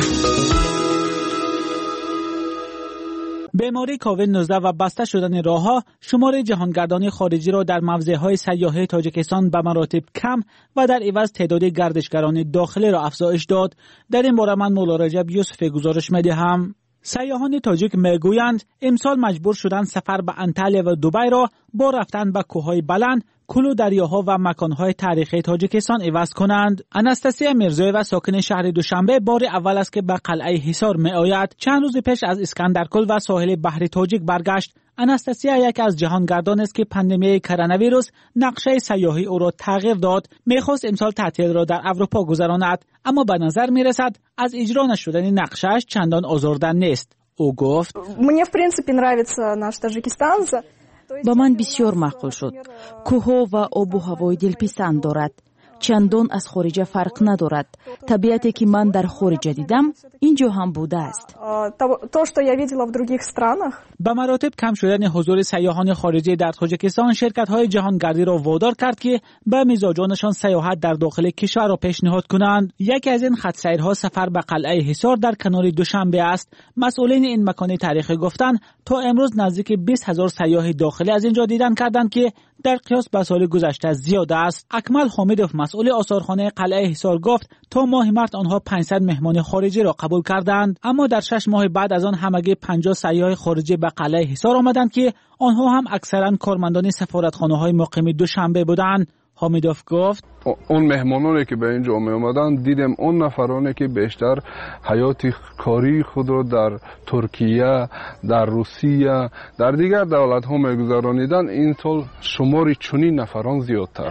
بیماری کووید 19 و بسته شدن راه‌ها شمار جهانگردان خارجی را در موضع‌های سیاحی تاجیکستان به مراتب کم و در عوض تعداد گردشگران داخلی را افزایش داد. در این باره من مولا رجب یوسف گزارش می‌دهم. سیاحان تاجیک میگویند امسال مجبور شدند سفر به انطالیا و دبی را با رفتن به کوههای بلند، کلو دریاها و مکانهای تاریخی تاجیکستان عوض کنند. اناستاسیا میرزوی و ساکن شهر دوشنبه بار اول است که به قلعه حصار می آید. چند روز پیش از اسکندرکل و ساحل بحر تاجیک برگشت. اناستاسیا یکی از جهانگردان است که پاندمی کرونا ویروس نقشه سیاحی او را تغییر داد. میخواست امسال تعطیل را در اروپا گذراند، اما به نظر میرسد از اجرا نشدن نقشه‌اش چندان آزرده نیست. او گفت: Мне в принципе nравится наш Таджикистан. با من بسیار معقول شد. کوه و آب و هوای دلپسند دارد. چندان از خارج فرق ندارد. طبیعتی که من در خارج دیدم اینجا هم بوده است. То, что я видела в других странах. به مراتب کم شدن حضور سیاحان خارجی در تاجیکستان شرکت‌های جهانگردی را وادار کرد که به مزاجانشان سیاحت در داخل کشور را پیشنهاد کنند. یکی از این خط سیرها سفر به قلعه حصار در کنار دوشنبه است. مسئولین این مکان تاریخی گفتند تا امروز نزدیک 20,000 سیاح داخلی از اینجا دیدن کردند که در قیاس به سال گذشته زیاد است. اکمل حامدوف مسئول آثارخانه قلعه حصار گفت تا ماه مارس آنها 500 مهمان خارجی را قبول کردند، اما در 6 ماه بعد از آن همگی 50 سیاح خارجی به قلعه حصار آمدند که آنها هم اکثرا کارمندان سفارتخانه‌های مقیم دوشنبه بودند. حامدوف گفت: اون مهمانانی که به اینجا می اومدن دیدم اون نفرانی که بیشتر حیات کاری خود رو در ترکیه، در روسیه، در دیگر دولت ها میگذرانیدن. این سال شماری چنین نفران زیادتر.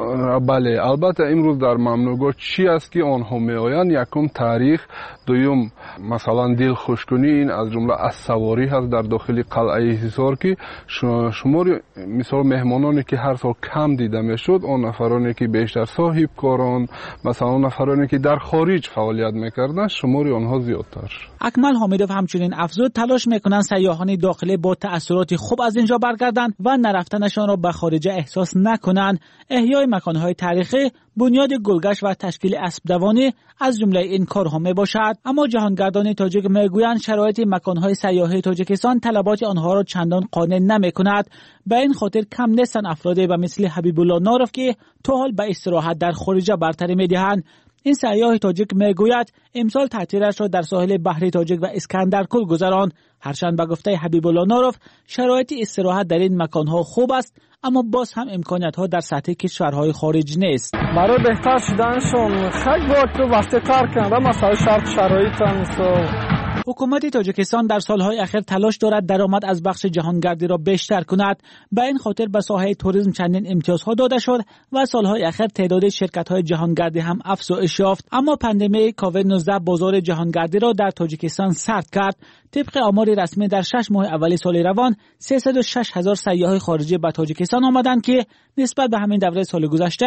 بله، البته امروز در ممنوعگاه چی است که آنها می آیند؟ یکم تاریخ، دوم مثلا دل خوشکنی، این از جمله از سواری هست در داخل قلعه حصار که شماری مثلا مهمانانی که هر سال کم دیده میشد، اون نفرانی که بیشتر صاحب کاران، مثلا نفرانی که در خارج فعالیت میکردن، شماری آنها زیادتر. اکمل حامدوف همچنین افزود تلاش میکنند سیاحان داخلی با تأثیرات خوب از اینجا برگردند و نرفتنشان را به خارج احساس نکنند. احیای مکانهای تاریخی، بنیاد گلگشت و تشکیل اسب دوانی از جمله این کارها میباشد. اما جهانگردان تاجیک میگویند شرایط مکانهای سیاحی تاجیکستان طلبات آنها را چندان قانع نمیکند. به این خاطر کم نیستند افرادی به مثل حبیب الله ناروف که تا حال به استراحت در خارج برتری میدهند. این سیاح تاجیک میگوید امسال تعطیلش را در ساحل بحر تاجیک و اسکندرکل گذراند. هرچند به گفته حبیب الله ناروف شرایط استراحت در این مکانها خوب است، اما باز هم امکانیت‌ها در سطح کشورهای خارج نیست. برای بهتر شدنشون خیلی وقت رو واسطه تر کردن، مثلا شرایط حکومت تاجیکستان در سالهای اخیر تلاش دارد درآمد از بخش جهانگردی را بیشتر کند. به این خاطر به ساحه توریسم چندین امتیازها داده شد و سالهای اخیر تعداد شرکت‌های جهانگردی هم افزایش یافت. اما پاندمی کووید 19 بازار جهانگردی را در تاجیکستان سرد کرد. طبق آمار رسمی در 6 ماه اول سال روان 306,000 سیاح خارجی به تاجیکستان آمدند که نسبت به همین دوره سال گذشته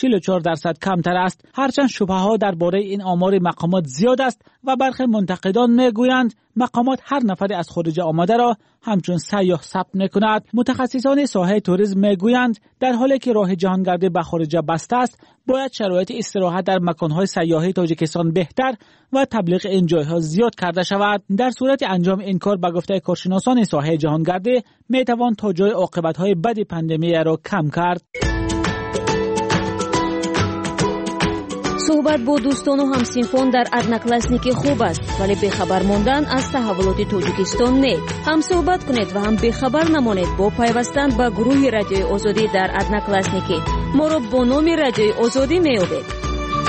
44% کمتر است. هرچند شبهه‌ها درباره این آمار مقامات زیاد است و برخی منتقدان میگویند مقامات هر نفری از خارج آمده را همچون سیاح ثبت می‌کند. متخصصان ساحه توریسم میگویند در حالی که راه جهانگردی به خارج بسته است، باید شرایط استراحت در مکان‌های سیاحی تاجیکستان بهتر و تبلیغ این جای‌ها زیاد کرده شود. در صورت انجام این کار به گفته کارشناسان ساحه جهانگردی میتوان تا جای عاقبت‌های بد پاندمی را کم کرد. صحبت با دوستان و همسینفان در ادناکلاسنیکی خوب است، ولی بخبر ماندن از تحولات تاجیکستان نه. هم صحبت کنید و هم بخبر نمانید با پیوستن به گروه رادیوی آزادی در ادناکلاسنیکی. ما را با نام رادیوی آزادی می‌یابید.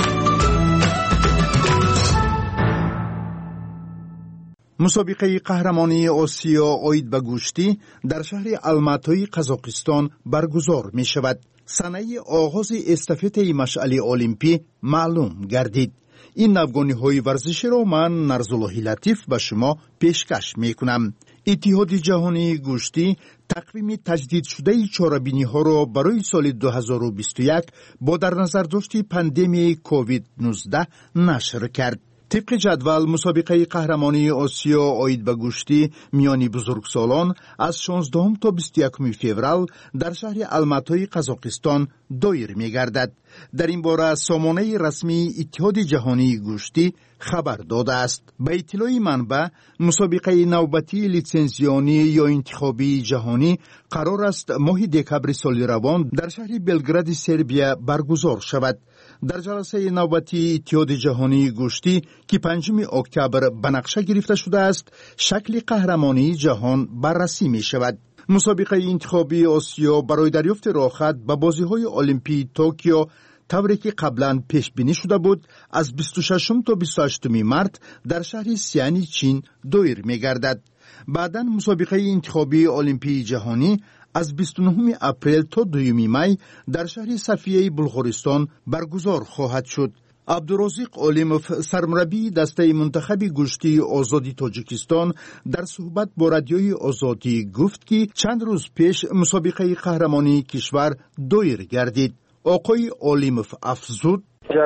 مسابقه قهرمانی آسیا عاید به گوشتی در شهر الماتای قزاقستان برگزار می شود. سنه آغاز استافت مشعل المپی معلوم گردید. این نوگانی‌های ورزشی را من نرزالله لطیف به شما پیشکش می کنم. اتحاد جهانی گوشتی تقویم تجدید شده چاره‌بینی‌ها را برای سال 2021 با در نظر داشت پاندمی کووید 19 نشر کرد. طبق جدول مسابقه قهرمانی آسیا عاید به گوشتی میانی بزرگسالان از 16 تا 21 فوریه در شهر الماتای قزاقستان دایر می‌گردد. در این باره سامانه رسمی اتحاد جهانی گوشتی خبر داده است. به اطلاع منبع مسابقه نوبتی لیسانسیانی یا انتخابی جهانی قرار است ماه دکبر سال روان در شهر بلگراد سربیا برگزار شود. در جلسه نوبتی اتحاد جهانی گوشتی که 5 اکتبر به نقشه گرفته شده است، شکل قهرمانی جهان بررسی می شود. مسابقه انتخابی آسیا برای دریافت راهخط به بازی‌های المپی توکیو طوری که قبلا پیش بینی شده بود از 26 تا 28 مارس در شهر سیانی چین دایر می گردد. بعداً مسابقه انتخابی المپی جهانی از 29 اپریل تا 2 می در شهر صفیه بلغارستان برگزار خواهد شد. عبدالرزاق علیموف سرمربی دسته منتخب گوشتی آزادی تاجیکستان در صحبت با رادیوی آزادی گفت که چند روز پیش مسابقه قهرمانی کشور دایر گردید. آقای علیموف افزود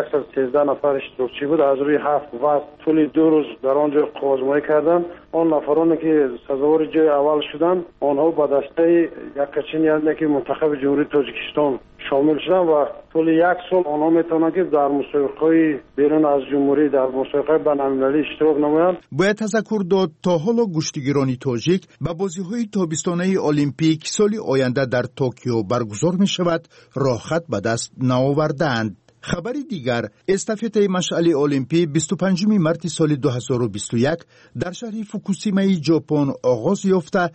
113 نفر اشتراکچی بود. از روی 7 وقت طول 2 روز در آنجا آزمایی کردند. آن نفرانی که سزاوار جای اول شدند آنها به دسته یکچین یعنی که منتخب جمهوری تاجیکستان شامل شدند و طول 1 سال آنها میتونند که در مسابقه بیرون از جمهوری در مسابقه بین‌المللی اشتراک نمایند. باید تذکر داد تا حالا گشتیگران تاجیک به بازی‌های تابستانه المپیک سال آینده در توکیو برگزار می شود راهخط به دست نآوردند. خبری دیگر، استافت مشعل المپی 25 مارس سال 2021 در شهر فوکوشیما ژاپن آغاز یافته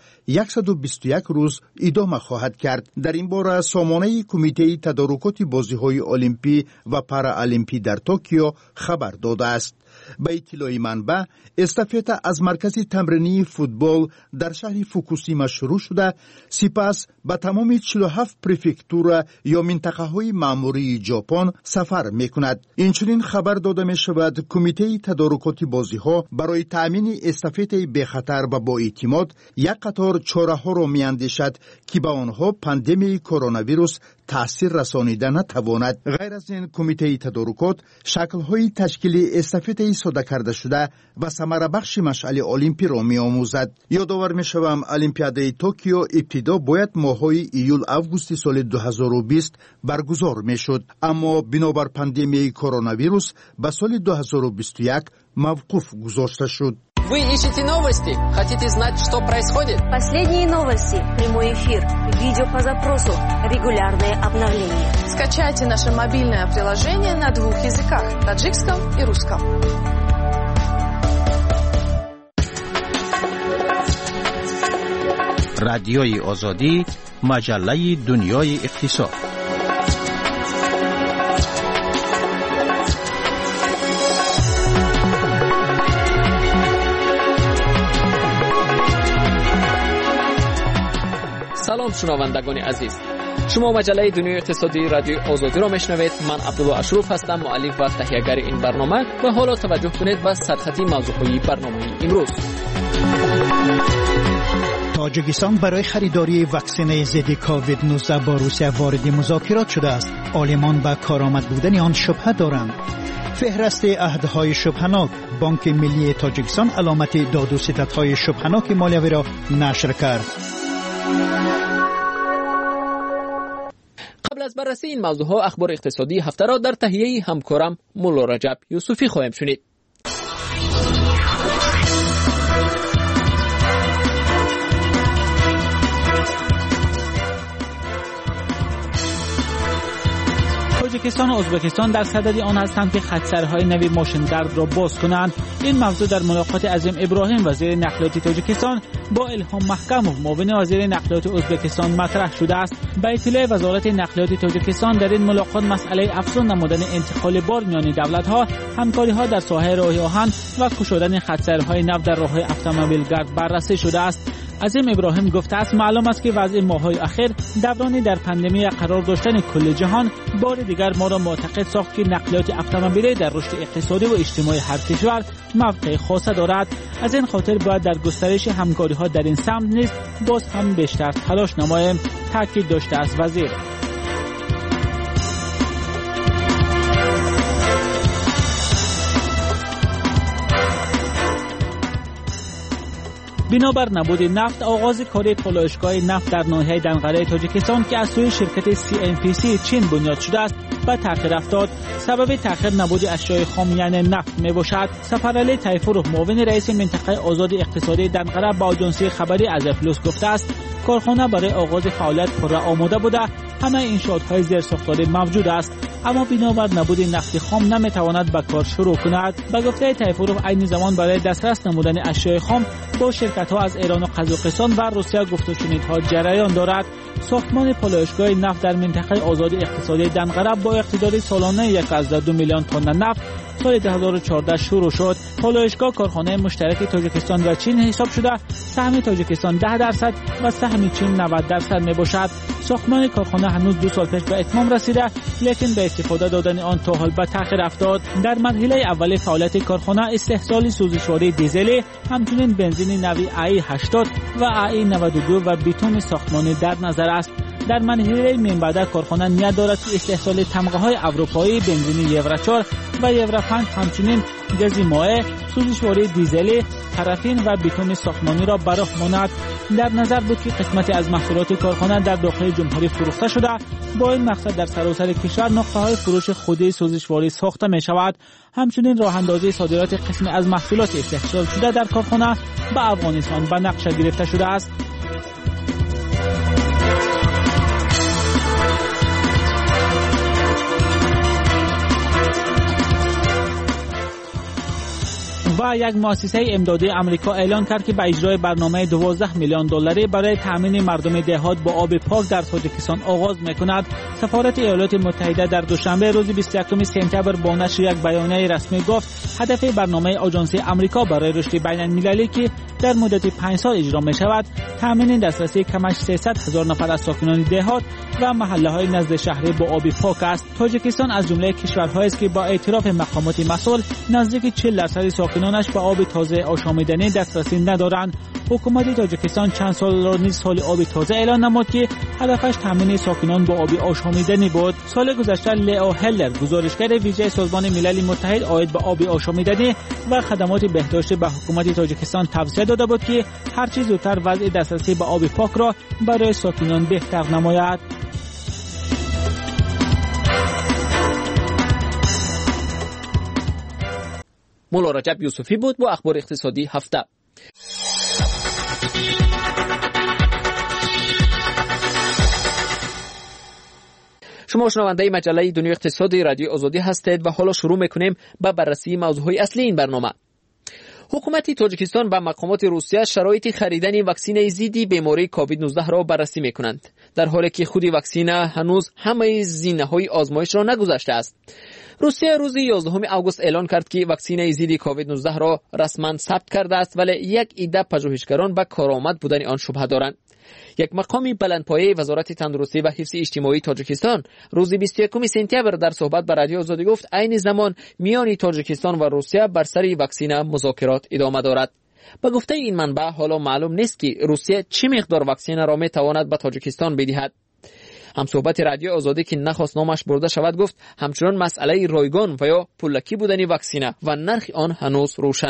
121 روز ادامه خواهد کرد. در این باره سامانه کمیته تدارکات بازی‌های المپی و پارالمپی در توکیو خبر داده است. به اطلاع منبع استافت از مرکز تمرینی فوتبال در شهر فوکوشیما شروع شده، سپس به تمام 47 پرفکتور یا منطقه های مأموری ژاپن سفر می کند. اینچنین خبر داده می شود کمیته تدارکات بازی ها برای تأمین استافت به خطر و با اعتماد یک قطار چاره ها را می اندیشد که به آنها پاندمی کرونا ویروس تأثیر رسانیده نتواند. غیر از این کمیته تدارکات شکل های تشکیلی استافت ساده کرده شده و ثمره بخش مشعل المپی را می آموزد. یادآور می شوم المپیاد توکیو ابتدا باید ماه‌های ایول آگوست سال 2020 برگزار می شد، اما بنابر پاندمی کرونا ویروس به سال 2021 موقوف گذاشته شد. Вы ищете новости? Хотите знать, что происходит? Последние новости, прямой эфир, видео по запросу, регулярные обновления. Скачайте наше мобильное приложение на 2 языках – таджикском и русском. رادیوی آزادی، مجله دنیای اقتصاد. سلام شنوندگان عزیز، شما مجله دنیای اقتصادی رادیو آزادی را میشنوید. من عبدالله اشرف هستم، مؤلف و تهیه‌گر این برنامه و حالا توجه کنید به سرخطی موضوعهای برنامه امروز. تاجیکستان برای خریداری واکسن ضد کووید 19 با روسیه وارد مذاکرات شده است. عالمان به کارآمد بودن آن شبهه دارند. فهرست عهدهای شبهناک، بانک ملی تاجیکستان علامت داد و ستدهای شبهناک مالیوی را نشر کرد. قبل از بررسی این موضوعها اخبار اقتصادی هفته را در تهیه همکارم مولا رجب یوسفی خواهیم شنید. تاجیکستان و ازبکستان در صدد آن هستند که خط‌سرهای نوی ماشین‌گرد را باز کنند. این موضوع در ملاقات عظیم ابراهیم وزیر نقلیات تاجیکستان با الهام محکموف معاون وزیر نقلیات ازبکستان مطرح شده است. به اطلاع وزارت نقلیات تاجیکستان در این ملاقات مسئله افزون نمودن انتقال بار میان دولت‌ها، همکاری‌ها در ساحه راه آهن و گشودن خط‌سرهای نو در راه‌های اتومبیلگرد بررسی شده است. عظیم ابراهیم گفته است معلوم است که وضع ماه‌های اخیر دورانی در پاندمی قرار داشتن کل جهان بار دیگر ما را معتقد ساخت که نقلیات اتومبیلی در رشد اقتصادی و اجتماعی هر کشور موقع خاص دارد. از این خاطر باید در گسترش همکاری‌ها در این سمت نیز باز هم بیشتر تلاش نماییم، تاکید داشته است وزیر. بنابر نبود نفت، آغاز کار پالایشگاه نفت در ناحیه دنقره تاجیکستان که از سوی شرکت CNPC چین بنیاد شده است به تأخیر افتاد. سبب تأخیر نبود اشیاء خام یعنی نفت می باشد. سفرعلی طیفورov معاون رئیس منطقه آزاد اقتصادی دنقره به آژانس خبری آزیا پلوس گفته است کارخانه برای آغاز فعالیت پر آماده بوده، همه انشاءات‌های زیرساختاری موجود است، اما بنابر نبود نفت خام نمیتواند به کار شروع کند. به گفته طیفورov عین زمان برای دسترس نمودن اشیاء خام با شرکت‌ها از ایران و قزاقستان و روسیه گفت و شنیدها جریان دارد. ساختمان پالایشگاه نفت در منطقه آزاد اقتصادی دنقره با اقتدار سالانه 1.2 میلیون تن نفت سال 2014 شروع شد. پالایشگاه کارخانه مشترک تاجیکستان و چین حساب شده، سهم تاجیکستان 10% و سهم چین 90% می باشد. ساختمان کارخانه هنوز 2 سال پیش به اتمام رسیده، لیکن به استفاده دادن آن تا حال به تأخیر افتاد. در مرحله اول فعالیت کارخانه استحصال سوزشواری دیزلی، همچنین بنزین نوی AI80 و AI92 و بیتون ساختمانی در نظر است. در مرحله من بعد کارخانه نیت دارد که استحصال تمغه‌های اروپایی بنزین یورو 4 و یورو 5 همچنین گاز مایع، سوزشواری دیزلی، پارافین و بیتون ساختمانی را به راه ماند. در نظر بود که قسمتی از محصولات کارخانه در داخل جمهوری فروخته شده. با این مقصد در سراسر کشور نقطه‌های فروش خودی سوزشواری ساخته می شود. همچنین راه اندازی صادرات قسمی از محصولات استحصال شده در کارخانه به افغانستان به نقشه گرفته شده است. و یک مؤسسه امدادی آمریکا اعلان کرد که به اجرای برنامه 12 میلیون دلاری برای تامین مردم دهات با آب پاک در تاجیکستان آغاز می‌کند. سفارت ایالات متحده در دوشنبه روز 21 سپتامبر با نشر یک بیانیه رسمی گفت هدف برنامه آژانس آمریکا برای رشد بین‌المللی که در مدت 5 سال اجرا می‌شود، تامین دسترسی کمش 300,000 نفر از ساکنان دهات و محله‌های نزد شهری با آب پاک است. تاجیکستان از جمله کشورهایی است که با اعتراف مقامات مسئول نزدیک 40% ساکنانش به آب تازه آشامیدنی دسترسی ندارند. حکومت تاجیکستان چند سال را نیز سال آب تازه اعلان نمود که هدفش تامین ساکنان با آب آشامیدنی بود. سال گذشته لیو هلر گزارشگر ویژه سازمان ملل متحد عاید به آب آشامیدنی و خدمات بهداشت به حکومت تاجیکستان توصیه داده بود که هر چه زودتر وضع دسترسی به آب پاک را برای ساکنان بهتر نماید. مولا رجب یوسفی بود با اخبار اقتصادی هفته. شما شنونده مجله دنیای اقتصادی رادیو آزادی هستید و حالا شروع میکنیم با بررسی موضوعهای اصلی این برنامه. حکومت تاجیکستان و مقامات روسیه شرایط خریدن واکسن ضد بیماری کووید 19 را بررسی میکنند، در حالی که خود واکسن هنوز همه زینه‌های آزمایش را نگذشته است. روسیه روز 11 آگوست اعلان کرد که واکسن ضد کووید 19 را رسما ثبت کرده است، ولی یک عده پژوهشگران به کارآمد بودن آن شبهه دارند. یک مقام بلندپایه وزارت تندرستی و حفظ اجتماعی تاجیکستان روز 21 سپتامبر در صحبت با رادیو آزادی گفت عین زمان میان تاجیکستان و روسیه بر سر واکسن مذاکرات ادامه دارد. با گفته این منبع حالا معلوم نیست که روسیه چه مقدار واکسن را میتواند به تاجیکستان بدهد. هم صحبت رادیو آزادی که نخواست نامش برده شود گفت همچنان مسئله رایگان و یا پولکی بودن واکسن و نرخ آن هنوز روشن نیست.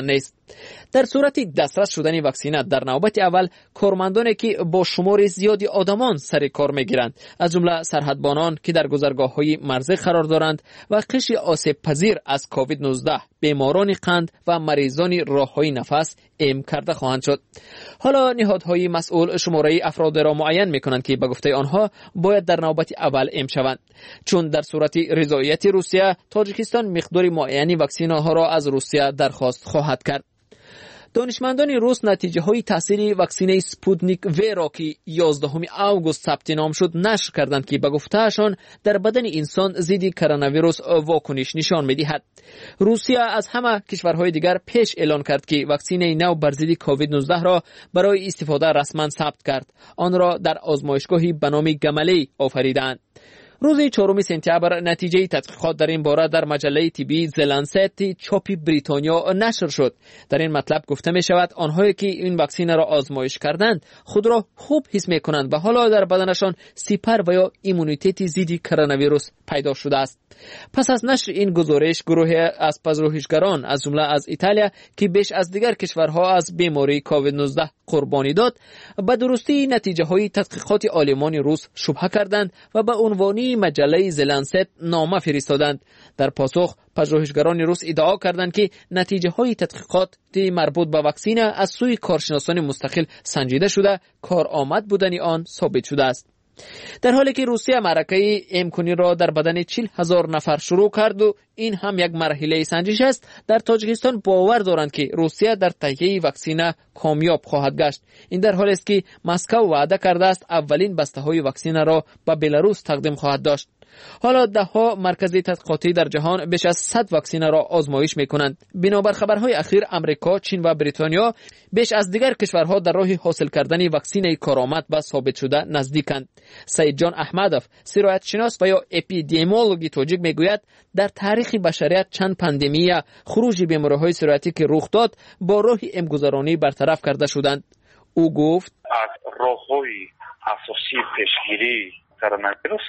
در صورت دسترس شدن واکسینه در نوبت اول کارمندانی که با شمار زیادی آدمان سر کار میگیرند، از جمله سرحدبانان که در گذرگاه‌های مرزی قرار دارند و قشر آسیب پذیر از کووید 19، بیماران قند و مریضان راه‌های نفس اعم کرده خواهند شد. حالا نهادهای مسئول شماره افراد را معین می‌کنند که به گفته آنها باید در نوبت اول اعم شوند، چون در صورت رضایت روسیه تاجیکستان مقدار معینی واکسین‌ها را از روسیه درخواست خواهد کرد. دانشمندان روس نتیجه های تاثیر واکسینه سپوتنیک وی را که 11 آگوست ثبت نام شد نشر کردند که به گفتهشان در بدن انسان ضد کرونا ویروس واکنش نشان می‌دهد. روسیه از همه کشورهای دیگر پیش اعلان کرد که واکسینه نو بر ضد کووید 19 را برای استفاده رسما ثبت کرد. آن را در آزمایشگاهی به نام گملی آفریدند. روز 4 سپتامبر نتیجه تحقیقات در این باره در مجله طبی زلنست چاپ بریتانیا نشر شد. در این مطلب گفته می شود آنهایی که این واکسن را آزمایش کردند خود را خوب حس می کنند و حالا در بدنشان سپر و یا ایمونیته ضد کرونا ویروس پیدا شده است. پس از نشر این گزارش، گروه از پژوهشگران از جمله از ایتالیا که بیش از دیگر کشورها از بیماری کووید 19 قربانی داد، به درستی نتیجه های تحقیقات عالمان روس شبهه کردند و به عنوان مجله زلنست نامه فرستادند. در پاسخ پژوهشگران روس ادعا کردند که نتیجه های تحقیقات مربوط به واکسن از سوی کارشناسان مستقل سنجیده شده، کارآمد بودن آن ثابت شده است. در حالی که روسیه معرکه امکنی را در بدن 40,000 نفر شروع کرد و این هم یک مرحله سنجش است، در تاجیکستان باور دارند که روسیه در تهیه واکسن کامیاب خواهد گشت. این در حالی است که مسکو وعده کرده است اولین بسته های واکسن را به بلاروس تقدیم خواهد داشت. حالا دهها مرکز تحقیقاتی در جهان بیش از 100 واکسن را آزمایش می‌کنند. بنابر خبرهای اخیر آمریکا، چین و بریتانیا بیش از دیگر کشورها در راه حاصل کردن واکسن کارآمد و ثابت شده نزدیکند. سید جان احمدوف، سرایت شناس و یا اپیدمیولوژی تاجیک میگوید در تاریخ بشریت چند پاندمی خروج بیماری‌های سرایتی که رخ داد با راه امگذرانی برطرف کرده شدند. او گفت از راه‌های اساسی پیشگیری کرونا ویروس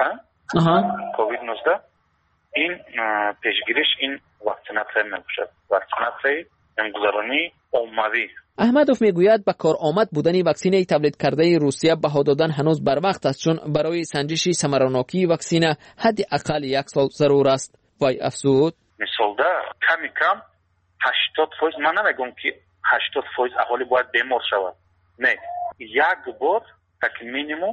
کووید 19 این پیشگیریش این واکسیناسیون نباشد، واکسیناسیون امگذرانی عمومی. احمدوف میگوید به کار آمد بودن واکسن تولید کرده روسیه بها دادن هنوز بر وقت است، چون برای سنجش ثمراناکی واکسن حد اقل 1 سال ضرور است. وای افزود مثال کمی کم 80%، من نمیگم که 80% اهالی باید بیمار شود، نه، یک بار تک مینیمم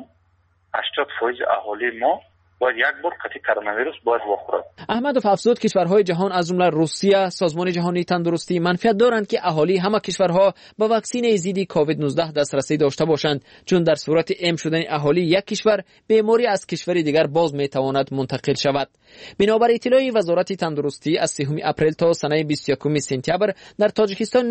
80% اهالی ما باید یک بار قطعی کرونا ویروس باید بخورد. احمدوف افزود کشورهای جهان از جمله روسیه، سازمان جهانی تندرستی منفیت دارند که اهالی همه کشورها با واکسن ضد کووید 19 دسترسی داشته باشند، چون در صورت اعم شدن اهالی یک کشور بیماری از کشور دیگر باز میتواند منتقل شود. بنابر اطلاع وزارت تندرستی از 3 اپریل تا سنه 21 سپتامبر در تاجیکستان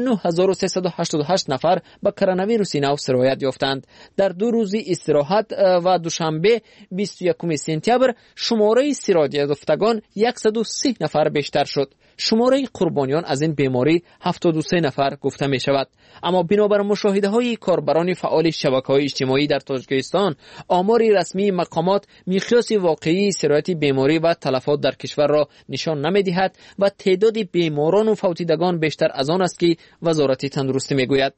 9388 نفر با کرونا ویروس نو سرایت یافتند. در 2 روز استراحت و دوشنبه 21 سپتامبر شماره سرایت یافتگان 103 نفر بیشتر شد. شماره قربانیان از این بیماری 73 نفر گفته می شود. اما بنابر مشاهده های کاربران فعال شبکه‌های اجتماعی در تاجیکستان، آمار رسمی مقامات مقیاس واقعی سرایت بیماری و تلفات در کشور را نشان نمی دهد و تعداد بیماران و فوتیدگان بیشتر از آن است که وزارت تندرستی می گوید.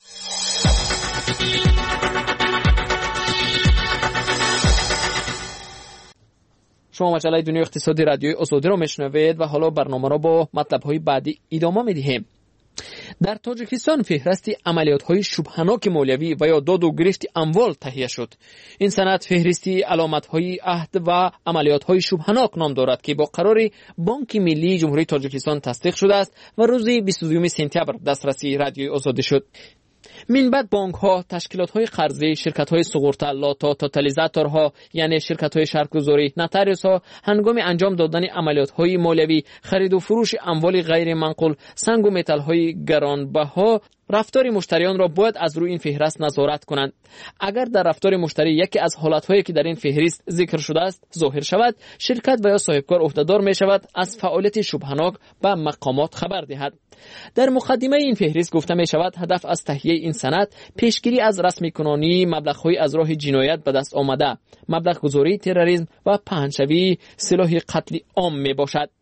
شما مجله دنیای اقتصادی رادیوی آزادی را میشنوید و حالا برنامه را با مطلب‌های بعدی ادامه می‌دهیم. در تاجیکستان فهرست عملیات‌های شبهناک مالیوی و یا داد و گرفت اموال تهیه شد. این سند فهرستی علامت‌های عهد و عملیات‌های شبهناک نام دارد که با قرار بانک ملی جمهوری تاجیکستان تصدیق شده است و روز 22 سپتامبر دسترسی رادیوی آزادی شد. من بعد بانک ها، تشکیلات های قرضی، شرکت های سقورت، لاتا، تاتالیزاتورها یعنی شرکت های شرطگزاری، نوتاریوس ها هنگام انجام دادن عملیات های مالیوی، خرید و فروش اموال غیر منقول، سنگ و متال های گرانبها، رفتار مشتریان را باید از روی این فهرست نظارت کنند. اگر در رفتار مشتری یکی از حالت‌هایی که در این فهرست ذکر شده است ظاهر شود، شرکت و یا صاحبکار عهده‌دار می شود از فعالیت شبهناک به مقامات خبر دهد. در مقدمه این فهرست گفته می شود هدف از تهیه این سند پیشگیری از رسمی کنانی مبلغ‌های از راه جنایت به دست آمده، مبلغ گذاری تروریسم و پهنشوی سلاح قتل عام می باشد.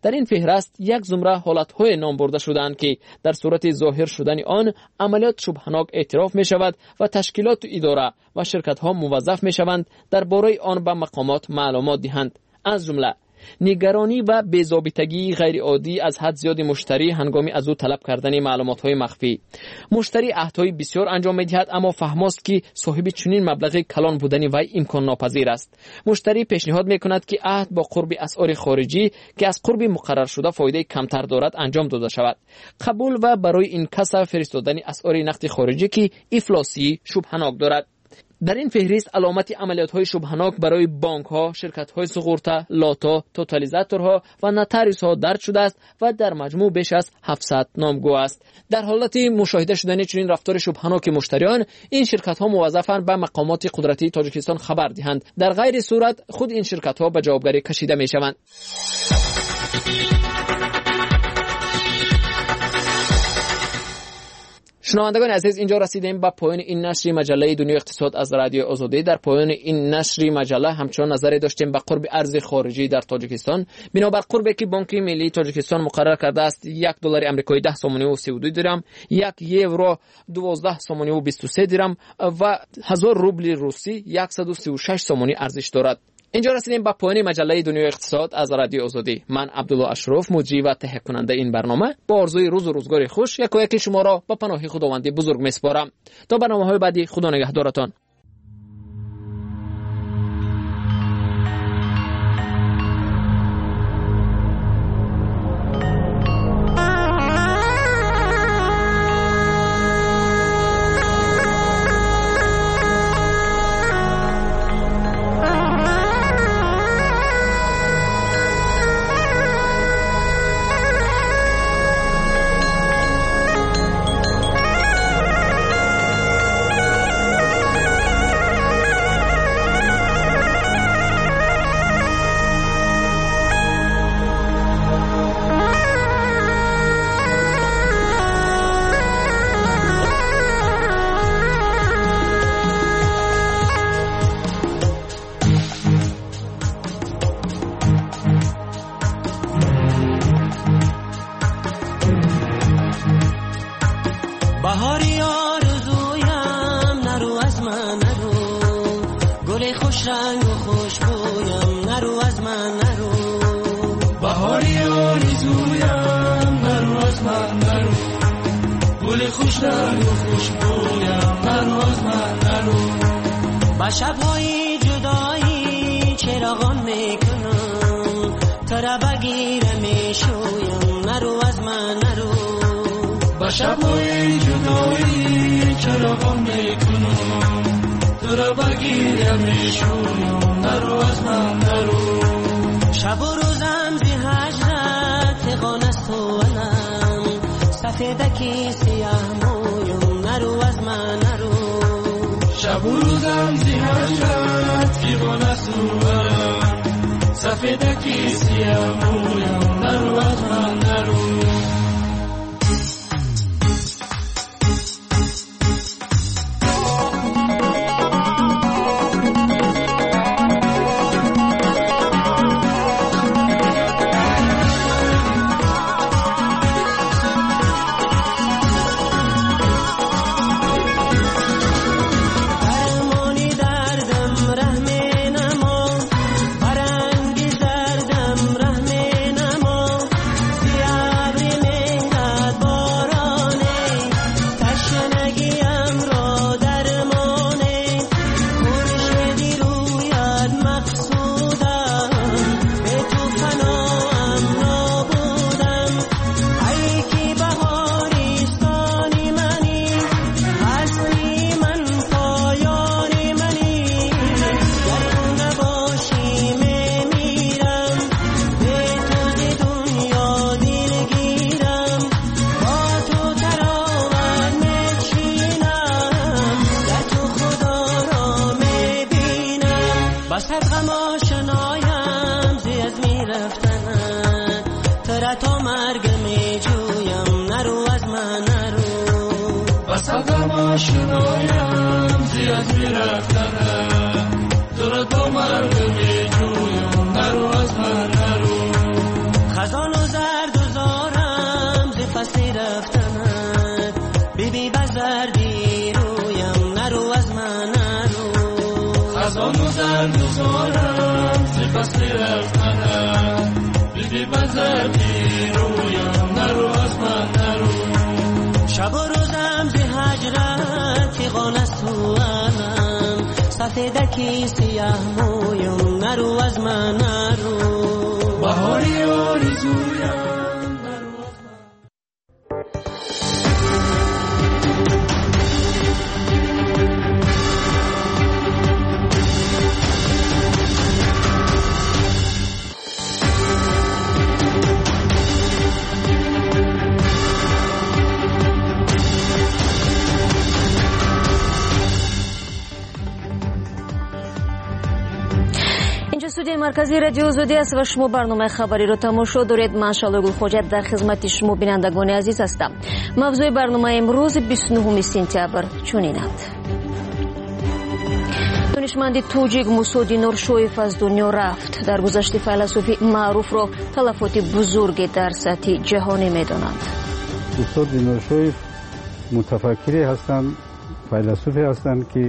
در این فهرست یک زمره حالت‌های نام برده شدند که در صورت ظاهر شدن آن عملیات شبهناک اعتراف می شود و تشکیلات اداره و شرکت‌ها موظف می شوند درباره آن به مقامات معلومات دهند. از جمله نگرانی و بی‌ضابطگی غیر عادی از حد زیاد مشتری هنگامی از او طلب کردن معلومات‌های مخفی. مشتری عهدهای بسیار انجام می‌دهد اما فهماست که صاحب چنین مبلغ کلان بودن وی امکان ناپذیر است. مشتری پیشنهاد می‌کند که عهد با قرب اسعار خارجی که از قرب مقرر شده فایده کمتر دارد انجام داده شود. قبول و برای این کس فرستادن اسعار نقد خارجی که افلاسی شبهناک دارد. در این فهرست علامت عملیات‌های شبهناک برای بانک‌ها، شرکت‌های سقورتا، لاتا، توتالیزاتورها و نوتاریوس‌ها درج شده است و در مجموع بیش از 700 نامگو است. در حالت مشاهده شدن چنین رفتار شبهناک مشتریان، این شرکت‌ها موظفند به مقامات قدرتی تاجیکستان خبر دهند. در غیر صورت خود این شرکت‌ها به جوابگری کشیده می‌شوند. شنوندگان عزیز، اینجا رسیدیم به پایان این نشر مجله دنیای اقتصاد از رادیو آزادی. در پایان این نشر مجله همچنان نظری داشتیم به قرب ارز خارجی در تاجیکستان. بنابر قربی که بانک ملی تاجیکستان مقرر کرده است، $1 آمریکایی 10 سومانی و 32 درم، 1 یورو 12 سومانی و 23 درم و 1000 روبل روسی 136 سومانی ارزش دارد. اینجا رسیدیم به پایان مجله دنیای اقتصاد از رادیو آزادی. من عبدالله اشرف، مجری و تهیه کننده این برنامه، با آرزوی روز و روزگار خوش یکی شما را به پناه خداوند بزرگ میسپارم. تا برنامه‌های بعدی، خدا نگهدارتان. بهاری آرزویم نرو از من نرو، گل خوش رنگ و خوشبویم نرو از من نرو. بهاری آرزویم نرو از من نرو، گل خوش رنگ و خوشبویم نرو از من نرو. با شب‌های جدایی چراغان میکنم، تو را بگیرم میشویم نرو از من نرو. با شب‌های جدایی چراغان میکنم، تو را بگیرم میشویم نرو از من نرو. شب و روزم زی هجرت فغان است و علم، سفیدکی سیاه مویم نرو از من نرو. شب و روزم زی هجرت فغان است و علم، سفیدکی سیاه مویم نرو از من نرو. آشنایم زیاد میرفتنم، تو را تو مرگ میجویم نرو از من نرو. خزان وصل رفتنم بیبی بزرگی رویم نرو از من نرو شب و روزم زی هجرت فیغان است تو علم سفیدکی سیاه مویم نرو از من نرو بهاری آرزویم студияи марказии радиои озодӣ аст ва шумо барномаи хабариро тамошо доред. Ман Шалои Гулхоҷат дар хизмати шумо бинандагони азиз ҳастам. мавзӯи барномаи имрӯз 29 сентябр чунинад. донишманди тоҷик Мусо Диноршоев аз дунё рафт. дар гузашти файласуфи маъруфро талафоти бузурге дар сатҳи ҷаҳонӣ медонанд. Мусо Диноршоев мутафаккире ҳастанд, файласуфе ҳастанд ки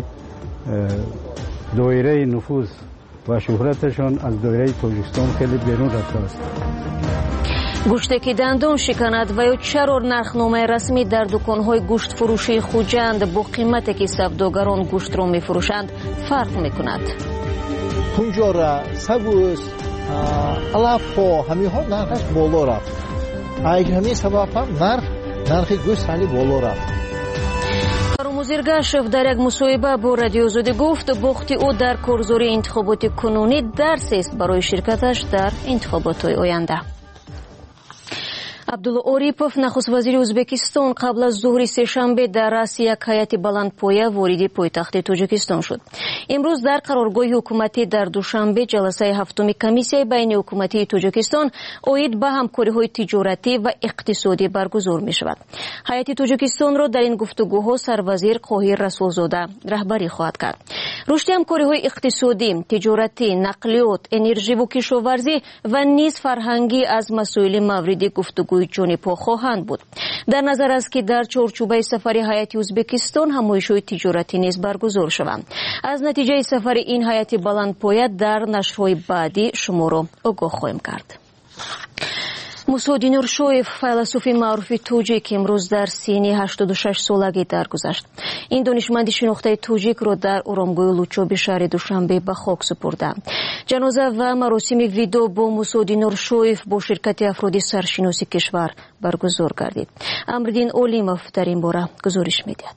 доираи нуфуз و شهرتشان از دایره تاجیکستان خیلی بیرون رفته است. گوشتی که دندان شکند و یا چرا نرخنامه رسمی در دکان‌های گوشت فروشی خوجند با قیمتی که سوداگران گوشت را می‌فروشند فرق می‌کند. پنجره، سبوس، علف همین ها نرخش بالا رفت. اگر همین سبب هم نرخ گوشت خیلی بالا رفت. فراموزیر Гашев дар як мусоҳиба бо радиозодӣ гуфт бохти ӯ дар корзори интихоботи кунунӣ дарсест барои ширкаташ дар интихоботҳои оянда. Абдулло Орипов, нахуст вазири Ӯзбекистон, қабл аз зуҳри сешанбе дар раъси як ҳайати баландпоя вориди пойтахти Тоҷикистон шуд. имрӯз дар қароргоҳи ҳукуматӣ дар Душанбе ҷаласаи ҳафтуми комиссияи байни ҳукуматии Тоҷикистон оид ба ҳамкориҳои тиҷоратӣ ва иқтисодӣ баргузор мешавад. ҳайати Тоҷикистонро дар ин гуфтугӯҳо сарвазир Қоҳир Расулзода раҳбарӣ хоҳад кард. рушди ҳамкориҳои иқтисодӣ, тиҷоратӣ, нақлиёт, энерживу кишоварзӣ ва низ фарҳангӣ аз масоили мавриди гуфтугӯи ҷонибҳо хоҳанд буд. дар назар аст ки дар чорчӯбаи сафари ҳайати Ӯзбекистон ҳамоишҳои тиҷоратӣ низ баргузор шаванд. аз натиҷаи сафари ин ҳайати баландпоя дар нашрҳои баъдӣ шуморо огоҳ хоҳем кард. Мусо Диноршоев, файласуфи маъруфи тоҷик, имрӯз дар синни 86 солагӣ даргузашт. ин донишманди шинохтаи тоҷикро дар оромгоҳи Лучоби шаҳри Душанбе ба хок супурданд. ҷаноза ва маросими видо бо Мусо Диноршоев бо ширкати афроди саршиноси кишвар баргузор гардид. Амриддин Олимов дар ин бора гузориш медиҳад.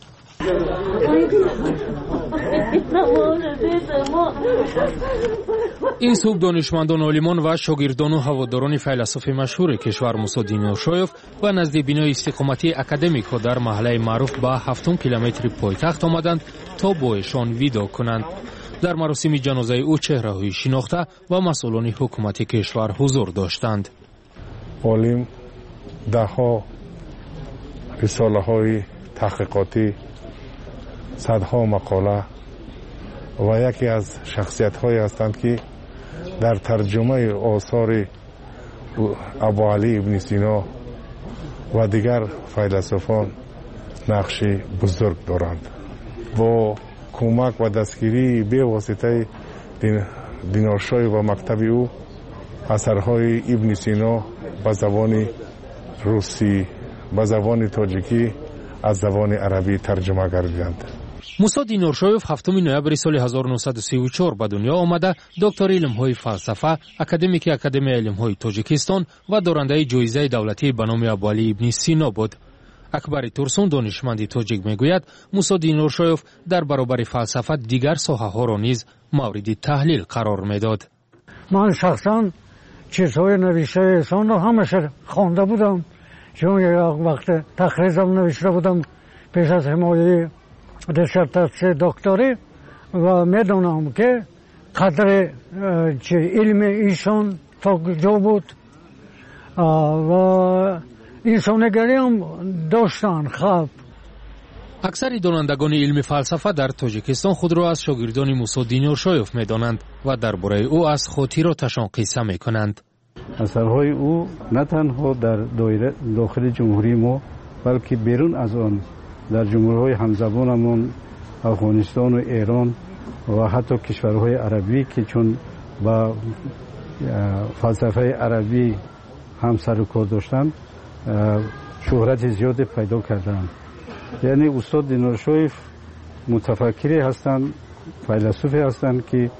ин субҳ донишмандон, олимон ва шогирдону ҳаводорони файласуфи машҳури кишвар Мусо Диноршоев ба назди бинои истиқоматии академикҳо дар маҳаллаи маъруф ба 7 километри пойтахт омаданд то бо эшон видо кунанд. дар маросими ҷанозаи ӯ чеҳраҳои шинохта ва масъулони ҳукумати кишвар ҳузур доштанд. олим даҳҳо рисолаҳои таҳқиқотӣ, садҳо мақола ва яке аз шахсиятҳое ҳастанд ки дар тарҷумаи осори Абуалӣ ибни Сино ва дигар файласуфон нақши бузург доранд. бо кӯмак ва дастгирии бевоситаи Диноршоев ва мактаби ӯ асарҳои ибни Сино ба забони русӣ, ба забони тоҷикӣ аз забони арабӣ тарҷума гардиданд. Мусо Диноршоев 7 ноябри соли 1934 ба дунё омада доктори илмҳои фалсафа, академики Академияи илмҳои Тоҷикистон ва дорандаи ҷоизаи давлатии ба номи Абуалӣ ибни Сино буд. Акбари Турсун, донишманди тоҷик, мегӯяд Мусо Диноршоев дар баробари фалсафа дигар соҳаҳоро низ мавриди таҳлил қарор медод. ман шахсан чизҳои навиштаи эҳсонро ҳамаша хонда будам, чун як вақте тақризам навишта будам пеш аз ҳимояи диссертатсияи докторӣ ва медонам ки қадри илми ишон то ҷо буд ва инсонигариам доштанд хаб. аксари донандагони илми фалсафа дар Тоҷикистон худро аз шогирдони Мусо Диноршоев медонанд ва дар бораи ӯ аз хотироташон қисса мекунанд. асарҳои ӯ на танҳо дар дохили ҷумҳурии мо, балки берун аз он дар ҷумҳурҳои ҳамзабонамон Афғонистону Эрон ва ҳатто кишварҳои арабӣ ки чун با فلسفه عربی هم سر و کار داشتند شهرت زیاد پیدا کردند. یعنی استاد دینارشویف متفکری هستند، فیلسوفی هستند که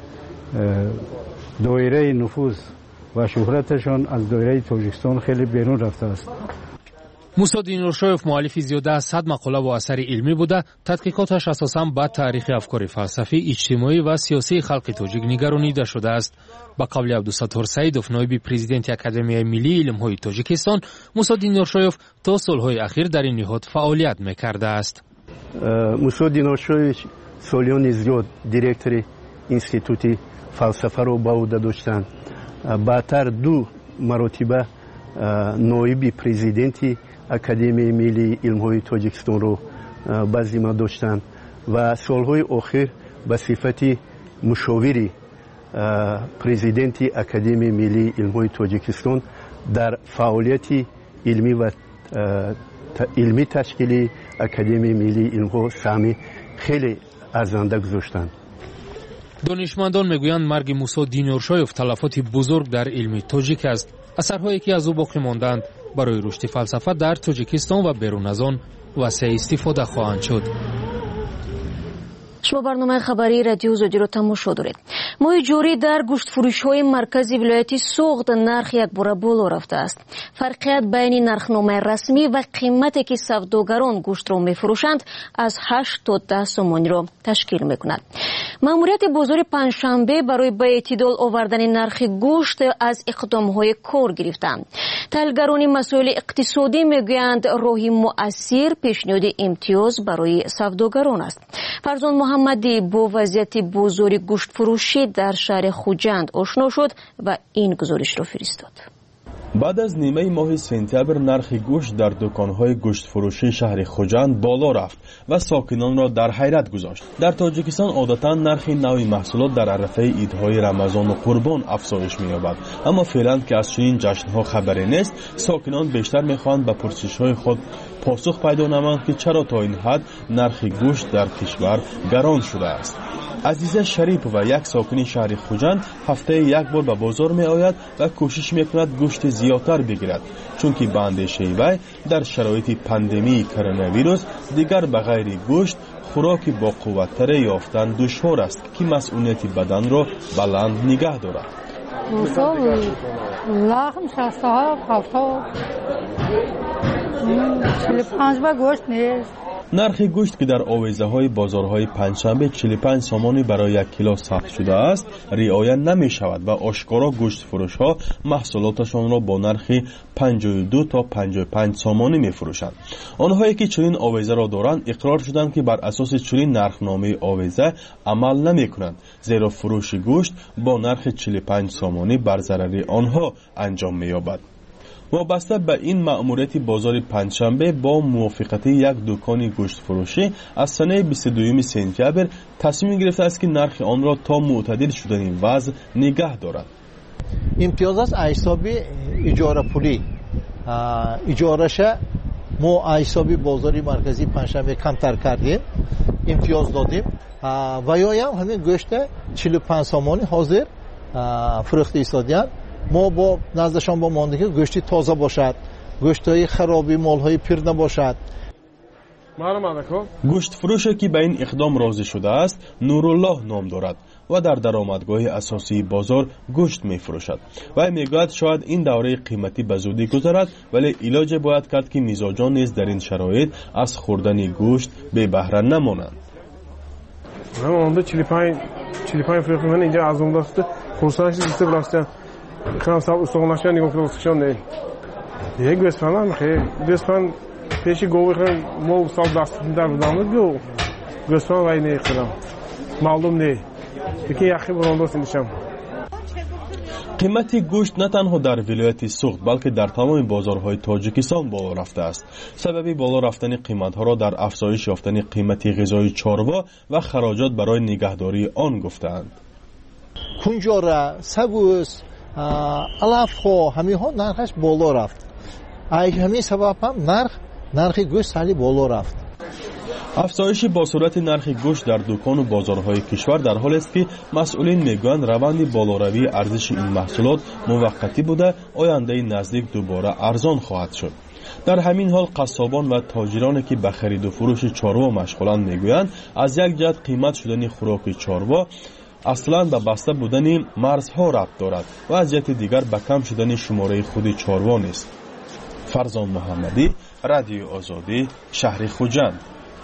دایره نفوذ و شهرتشان از دایره تاجیکستان خیلی بیرون رفته است. موسی دینارشویف مؤلف زیاده از 100 مقاله و اثر علمی بوده. تحقیقاتش اساساً به تاریخ افکار فلسفی، اجتماعی و سیاسی خلق تاجیک نگرانیده شده است. با قول عبدالستار سعیدوف نایب پرزیدنت اکادمی ملی علم‌های تاجیکستان، موسی دینارشویف تا سالهای اخیر در این نهاد فعالیت می‌کرده است. موسی دینارشویف سالیان زیاد دیرکتور اینستیتوت فلسفه را به عهده داشتند. بعدتر 2 مرتبه نایب پرزیدنت اکادمی ملی علم‌های تاجیکستان را به ذمه داشتند و سالهای اخیر به صفت مشاور پرزیدنت اکادمی ملی علم‌های تاجیکستان در فعالیت علمی و علمی تشکیلی اکادمی ملی علم‌ها سهمی خیلی ارزنده گذاشتند. دانشمندان میگویند مرگ موسی دینارشویف تلفات بزرگ در علم تاجیک است. اثرهایی که از او باقی ماندند برای رشد فلسفه در تاجیکستان و بیرون از آن وسیع استفاده خواهند شد. شما برنامه خبری رادیو زودی رو تماشا دارید. ماه جاری در گوشت فروش های مرکزی ولایت سوغد نرخ یک بار بالا رفته است. فرقیت بین نرخنامه رسمی و قیمتی که سوداگران گوشت را میفروشند از 8 تا 10 سومانی را تشکیل میکند. ماموریت بازار پنجشنبه برای به اعتدال آوردن نرخ گوشت از اقدام‌های کار گرفتند. تحلیلگران مسائل اقتصادی میگویند راهی مؤثر پیشنهاد امتیاز برای سوداگران است. فرزان محمدی با وضعیت بازار گوشت فروشی در شهر خوجند آشنا شد و این گزارش را فرستاد. بعد از نیمه ماه سپتامبر نرخ گوشت در دکان‌های گوشت فروشی شهر خوجند بالا رفت و ساکنان را در حیرت گذاشت. در تاجیکستان عادتاً نرخ نوع محصولات در عرفه عیدهای رمضان و قربان افزایش می‌یابد، اما فعلاً که از چنین جشن‌ها خبری نیست، ساکنان بیشتر می‌خواهند به پرسش‌های خود پاسخ پیدا نمایند که چرا تا این حد نرخ گوشت در کشور گران شده است. عزیزه شریف و یک ساکن شهر خوجند هفته یک بار به بازار می آید و کوشش می کند گوشت زیادتر بگیرد، چون که به اندیشه وی در شرایط پاندمی کرونا ویروس دیگر به غیر گوشت خوراکی با قوت‌تر یافتن دشوار است که مسئولیت بدن را بلند نگه دارد. لحم 67 45 گوشت نیست. نرخ گوشت که در آویزه‌های بازارهای پنجشنبه 45 سامانی برای 1 کیلو ثبت شده است رعایت نمی‌شود و آشکارا گوشت فروش‌ها محصولاتشان را با نرخ 52 تا 55 سامانی می‌فروشند. آنهایی که چنین آویزه را دارند اقرار شدند که بر اساس چنین نرخنامه آویزه عمل نمی‌کنند، زیرا فروش گوشت با نرخ 45 سامانی بر ضرر آنها انجام می‌یابد. وابسته به این مأموریت بازار پنجشنبه با موافقت یک دکان گوشت فروشی از سنه 22 سپتامبر تصمیم گرفته است که نرخ آن را تا معتدل شدن وضع نگه دارد. امتیاز از حساب اجاره پولی اجارهش ما حساب بازار مرکزی پنجشنبه کمتر کردیم، امتیاز دادیم و یا همین گوشت 45 سامانی حاضر فروخته ایستادیم. ما با نزدشان با مانده که گوشتی تازه باشد، گوشت‌های خرابی، مال‌های پیر نباشد. گوشت فروشی که به این اقدام راضی شده است نورالله نام دارد و در درآمدگاه اساسی بازار گوشت می‌فروشد. و میگوید شاید این دوره قیمتی به زودی گذرد، ولی علاج باید کرد که میزاجان نیز در این شرایط از خوردن گوشت بی بهره نمانند. من 45 فروخت من اینجا از اون داشته خورسانش دیسته براستن خیلی سال استخوناشان نگاه کنم استخون نه یک گوسفند خیلی گوسفند پیشی گوی خیلی مو سال دستم در بدم گوسفند وای نه خیلی معلوم نه یکی یخی برانداز نشم. قیمت گوشت نه تنها در ولایت سوغد بلکه در تمام بازارهای تاجیکستان بالا رفته است. سبب بالا رفتن قیمت‌ها را در افزایش یافتن قیمت غذای چاروا و خراجات برای نگهداری آن گفتند. کنجاره، سبوس، علف ها همه ها نرخش بالا رفت. همین سبب هم نرخ گوشت سالی بالا رفت. افزایش با صورت نرخ گوشت در دکان و بازارهای کشور در حالی است که مسئولین میگویند روند بالاروی ارزش این محصولات موقتی بوده، آینده نزدیک دوباره ارزان خواهد شد. در همین حال قصابان و تاجرانی که به خرید و فروش چاروا مشغولند میگویند از یک جهت قیمت شدن خوراک چاروا اصلا به بسته بودن مرزها ربط دارد و از جهت دیگر به کم شدن شماره خود چاروا نیست. فرزان محمدی، رادیو آزادی، شهر خوجند.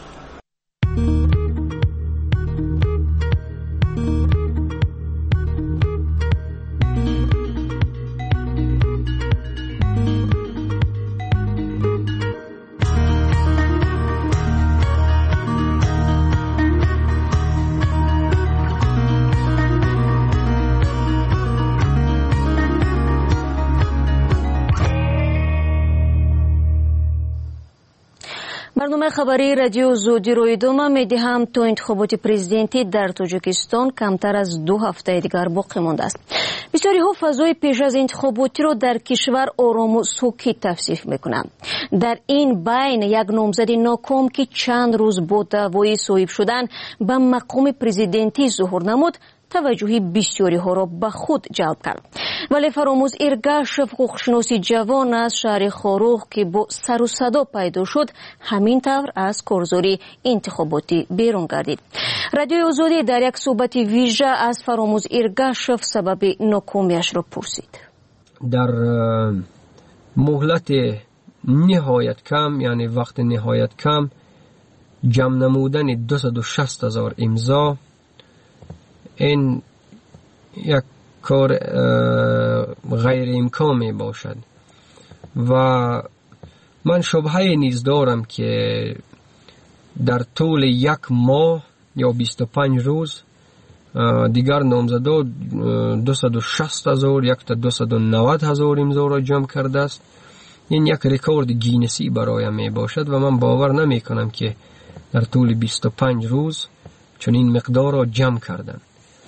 برنامه خبری رادیو زودی رو ادامه میدهم. تا انتخابات پرزیدنتی در تاجیکستان کمتر از 2 هفته دیگر باقی مانده است. بسیاری ها فضای پیش از انتخاباتی رو در کشور آرام و ساکت توصیف میکنند. در این بین یک نامزد ناکام که چند روز با دعوای صایب شدن به مقام پرزیدنتی ظهور نمود توجه بسیاری ها را به خود جلب کرد. ولی فراموز ارگشف حقوقشناسی جوان از شهر خاروخ که با سر و صدا پیدا شد همین طور از کارزاری انتخاباتی بیرون گردید. رادیو آزادی در یک صحبت ویژه از فراموز ارگشف سبب ناکامیش را پرسید. در مهلت نهایت کم، یعنی وقت نهایت کم، جمع نمودن 260,000 امضا، این یک کار غیر امکان می باشد و من شبهه نیز دارم که در طول یک ماه یا 25 روز دیگر نامزدا 260,000 یک تا 290,000 امضا را جمع کرده است. این یک رکورد گینسی برایم می باشد و من باور نمی کنم که در طول 25 روز چنین مقدار را جمع کردند.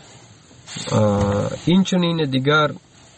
این چنین دیگر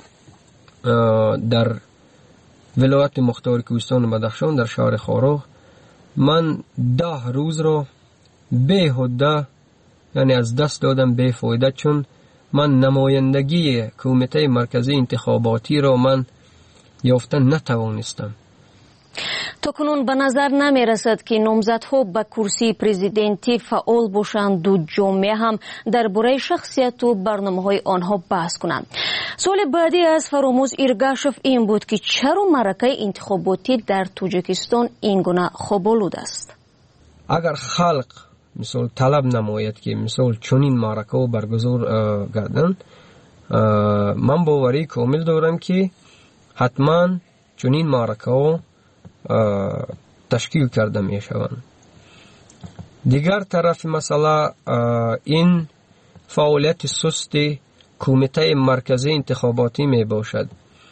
در ولایت مختار کوهستان بدخشان در شهر خاروخ من 10 روز را بیهوده، یعنی از دست دادم بیفایده، چون من نمایندگی کمیته مرکزی انتخاباتی را من یافتن نتوانستم. تاکنون به نظر نمی رسد که نامزدها به کرسی پرزیدنتی فعال باشند و جامعه هم درباره شخصیت و برنامه‌های آنها بحث کنند. سوال بعدی از فراموز ارگشف این بود که چرا معرکه انتخاباتی در تاجیکستان اینگونه خواب‌آلود است؟ اگر خلق مثال طلب نماید که مثال چنین معرکه برگزار گردند، من باوری کامل دارم که حتما چنین معرکه تشکیل کرده می شوند. دیگر طرف مسئله این فعالیت سست کمیته مرکزی انتخاباتی می باشد.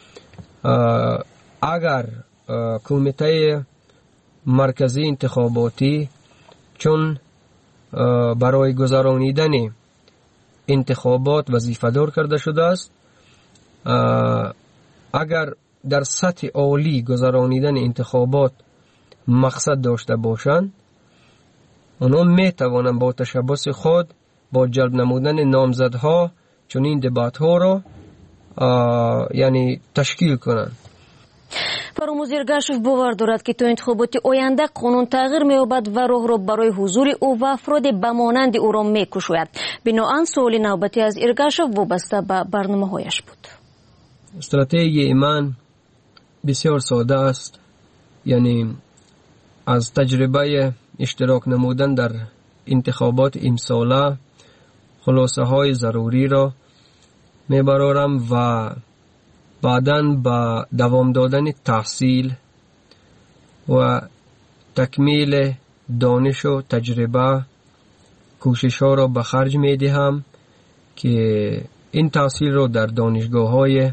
اگر کمیته مرکزی انتخاباتی چون برای گذرانیدن انتخابات وظیفه دار کرده شده است، اگر در سطح عالی گذرانیدن انتخابات مقصد داشته باشند، آنها می توانند با تشبث خود با جلب نمودن نامزدها چون این دبات ها را یعنی تشکیل کنند. فراموز ارگشف باور دارد که تا انتخابات آینده قانون تغییر می‌یابد و راه را برای حضور او و افراد بمانند او را می‌گشاید. بنابراین سوال نوبتی از ارگشف وابسته به برنامه‌هایش بود. استراتژی من بسیار ساده است، یعنی از تجربه اشتراک نمودن در انتخابات امساله خلاصه های ضروری را میبرم و بعداً با دوام دادن تحصیل و تکمیل دانش و تجربه کوشش ها را به خرج می دهم که این تحصیل را در دانشگاه های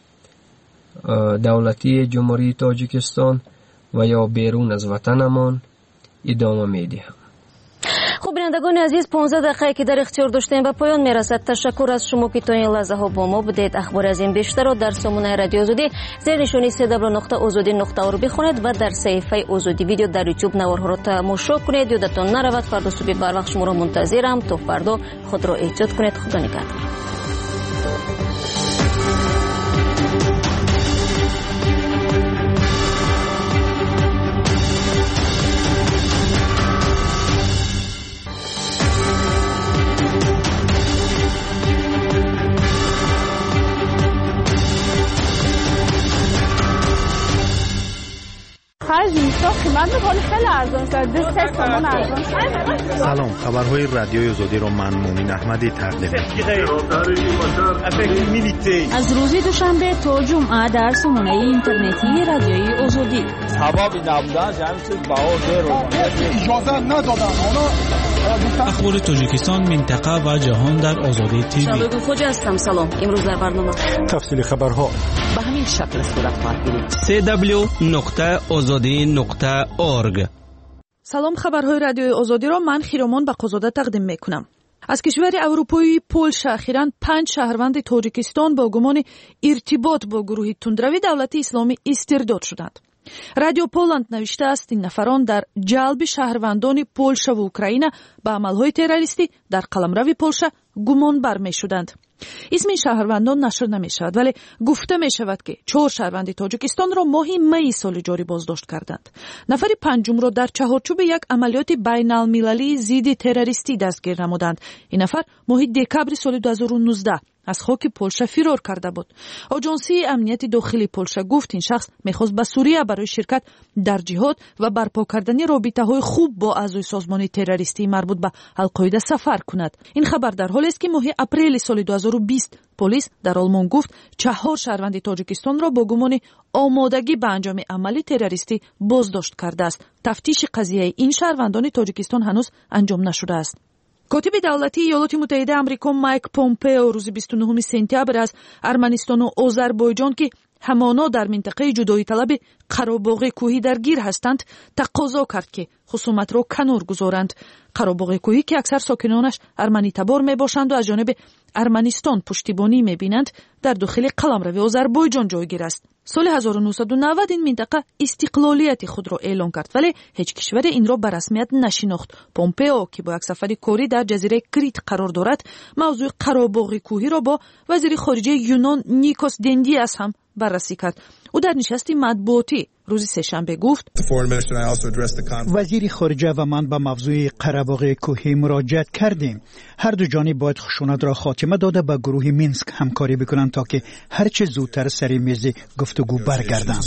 دولتی جمهوری تاجیکستان و یا بیرون از وطنمان ادامه می دهم. خب بینندگان عزیز 15 دقیقه که در اختیار داشتیم به پایان میرسد. تشکر از شما که تا این لحظه ها با ما بودید. اخبار از این بیشتر رو در سامانه رادیو آزادی زیر نشانی www.azadi.org بخونید و در صفحه آزادی ویدیو در یوتیوب نوارها را تماشا کنید. یادتان نرود فردا صبح بر وقت شما را منتظرم. تا فردا خود را احتیاط کنید. خدا نگهدار. سلام، خبرهای رادیوی آزادی را من مومن احمدی تقدیم می‌کنم. از روز دوشنبه تا جمعه در سامانه اینترنتی رادیوی آزادی. سبب نبودن جمعیت بهادر رو اجازه ندادن. اخبار تاجیکستان، منطقه و جهان در آزادی تیوی. شالوگو خوجا هستم. سلام. امروز در برنامه تفصیل خبرها به همین شکل صورت خواهد گرفت. www.azadi.org. سلام، خبرهای رادیوی آزادی را من خیرامان بقازاده تقدیم میکنم. از کشور اروپایی پولشا اخیراً 5 شهروند تاجیکستان با گمان ارتباط با گروه تندروی دولت اسلامی استرداد شدند. رادیو پولند نوشته است این نفران در جلب شهروندان پولشا و اوکراین به عملهای تروریستی در قلمرو پولشا گمانبر میشدند. اسم این شهروندان نشر نمی شود، ولی گفته می شود که 4 شهروند تاجیکستان را ماه می سال جاری بازداشت کردند. نفر پنجم را در چهارچوب یک عملیات بین المللی ضد تروریستی دستگیر نمودند. این نفر ماه دکبر سال 2019 از خاک پولشا فرار کرده بود. آژانسی امنیت داخلی پولشا گفت این شخص می‌خواست به سوریه برای شرکت در جهاد و برپا کردن رابطه‌های خوب با اعضای سازمان تروریستی مربوط به القاعده سفر کند. این خبر در حالی است که ماه اپریل سال 2020 پلیس در آلمان گفت 4 شهروند تاجیکستان را با گمان آمادگی به انجام عملی تروریستی بازداشت کرده است. تفتیش قضیه این شهروندان تاجیکستان هنوز انجام نشده است. کاتب دولتی ایالات متحده آمریکا مایک پومپئو روز 29 سپتامبر از ارمنستان و آذربایجان که همانا در منطقه جدایی طلب قره‌باغ کوهی درگیر هستند تقاضا کرد که خصومت را کنار گذارند. قره‌باغ کوهی که اکثر ساکنانش ارمنی تبار می باشند و از جانب ارمنستان پشتیبانی می بینند در داخل قلمرو آذربایجان جایگیر است. سال 1990 این منطقه استقلالیت خود را اعلام کرد، ولی هیچ کشور این را به رسمیت نشناخت. پومپئو که با یک سفر کاری در جزیره کریت قرار دارد، موضوع قره‌باغ کوهی را با وزیر خارجه یونان نیکوس دندیاس هم بررسی کرد. او در نشستی مطبوعاتی روز سه‌شنبه گفت وزیر خارجه و من به موضوع قره‌باغ کوهی مراجعت کردیم. هر دو جانب باید خشونت را خاتمه داده به گروه مینسک همکاری بکنند تا که هر چه زودتر سر میز گفتگو برگردند.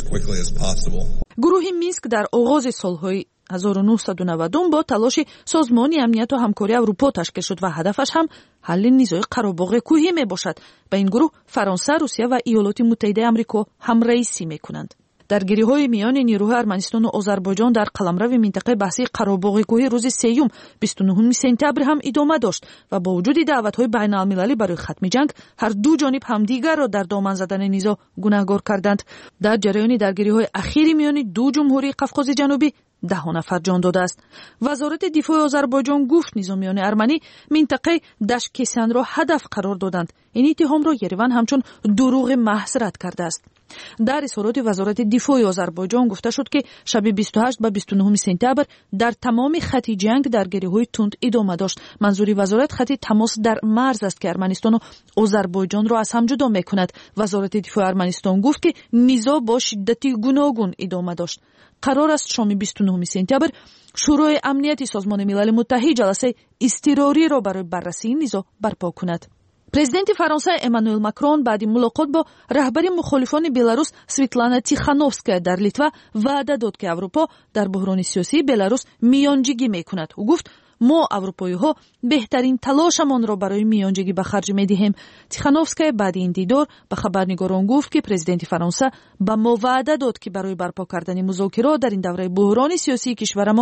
گروه مینسک در آغاز سالهای 1990 با تلاش سازمان امنیت و همکاری اروپا تشکیل شد و هدفش هم حل نزاع قره‌باغ کوهی می باشد. به این گروه فرانسه، روسیه و ایالات متحده آمریکا هم رئیسی می کنند. درگیری‌های میان نیروهای ارمنستان و آذربایجان در قلمرو منطقه بحثی قره‌باغ کوهی روز 29 سپتامبر هم ادامه داشت و با وجود دعوت‌های بین‌المللی برای ختم جنگ، هر دو جانب همدیگر را در دامن زدن نزاع گناهکار کردند. در جریان درگیری‌های اخیر میان دو جمهوری قفقاز جنوبی 10 نفر جان داده است. وزارت دفاع آذربایجان گفت نظامیان ارمنی منطقه دشکسیان را هدف قرار دادند. این اتهام را یریون همچون دروغ محض رد کرده است. در اظهارات وزارت دفاع آذربایجان گفته شد که شب 28 و 29 سپتامبر در تمام خط جنگ درگیری‌های تند ادامه داشت. منظور وزارت خط تماس در مرز است که ارمنستان و آذربایجان را از هم جدا می‌کند. وزارت دفاع ارمنستان گفت که نزاع با شدت گوناگون ادامه داشت. قرار است شام 29 سپتامبر شورای امنیت سازمان ملل متحد جلسه اضطراری را برای بررسی نزاع برپا کند. پرزیدنت فرانسه امانوئل ماکرون بعد ملاقات با رهبر مخالفان بلاروس سویتلانا تیخانوفسکا در لیتوا وعده داد که اروپا در بحران سیاسی بلاروس میانجیگی میکند. او گفت ما اروپایی‌ها بهترین تلاشمان را برای میانجیگی به خرج می‌دهیم. تیخانوفسکا بعد این دیدار به خبرنگاران گفت که پرزیدنت فرانسه به ما وعده داد که برای برپا کردن مذاکرات در این دوره بحران سیاسی کشورمان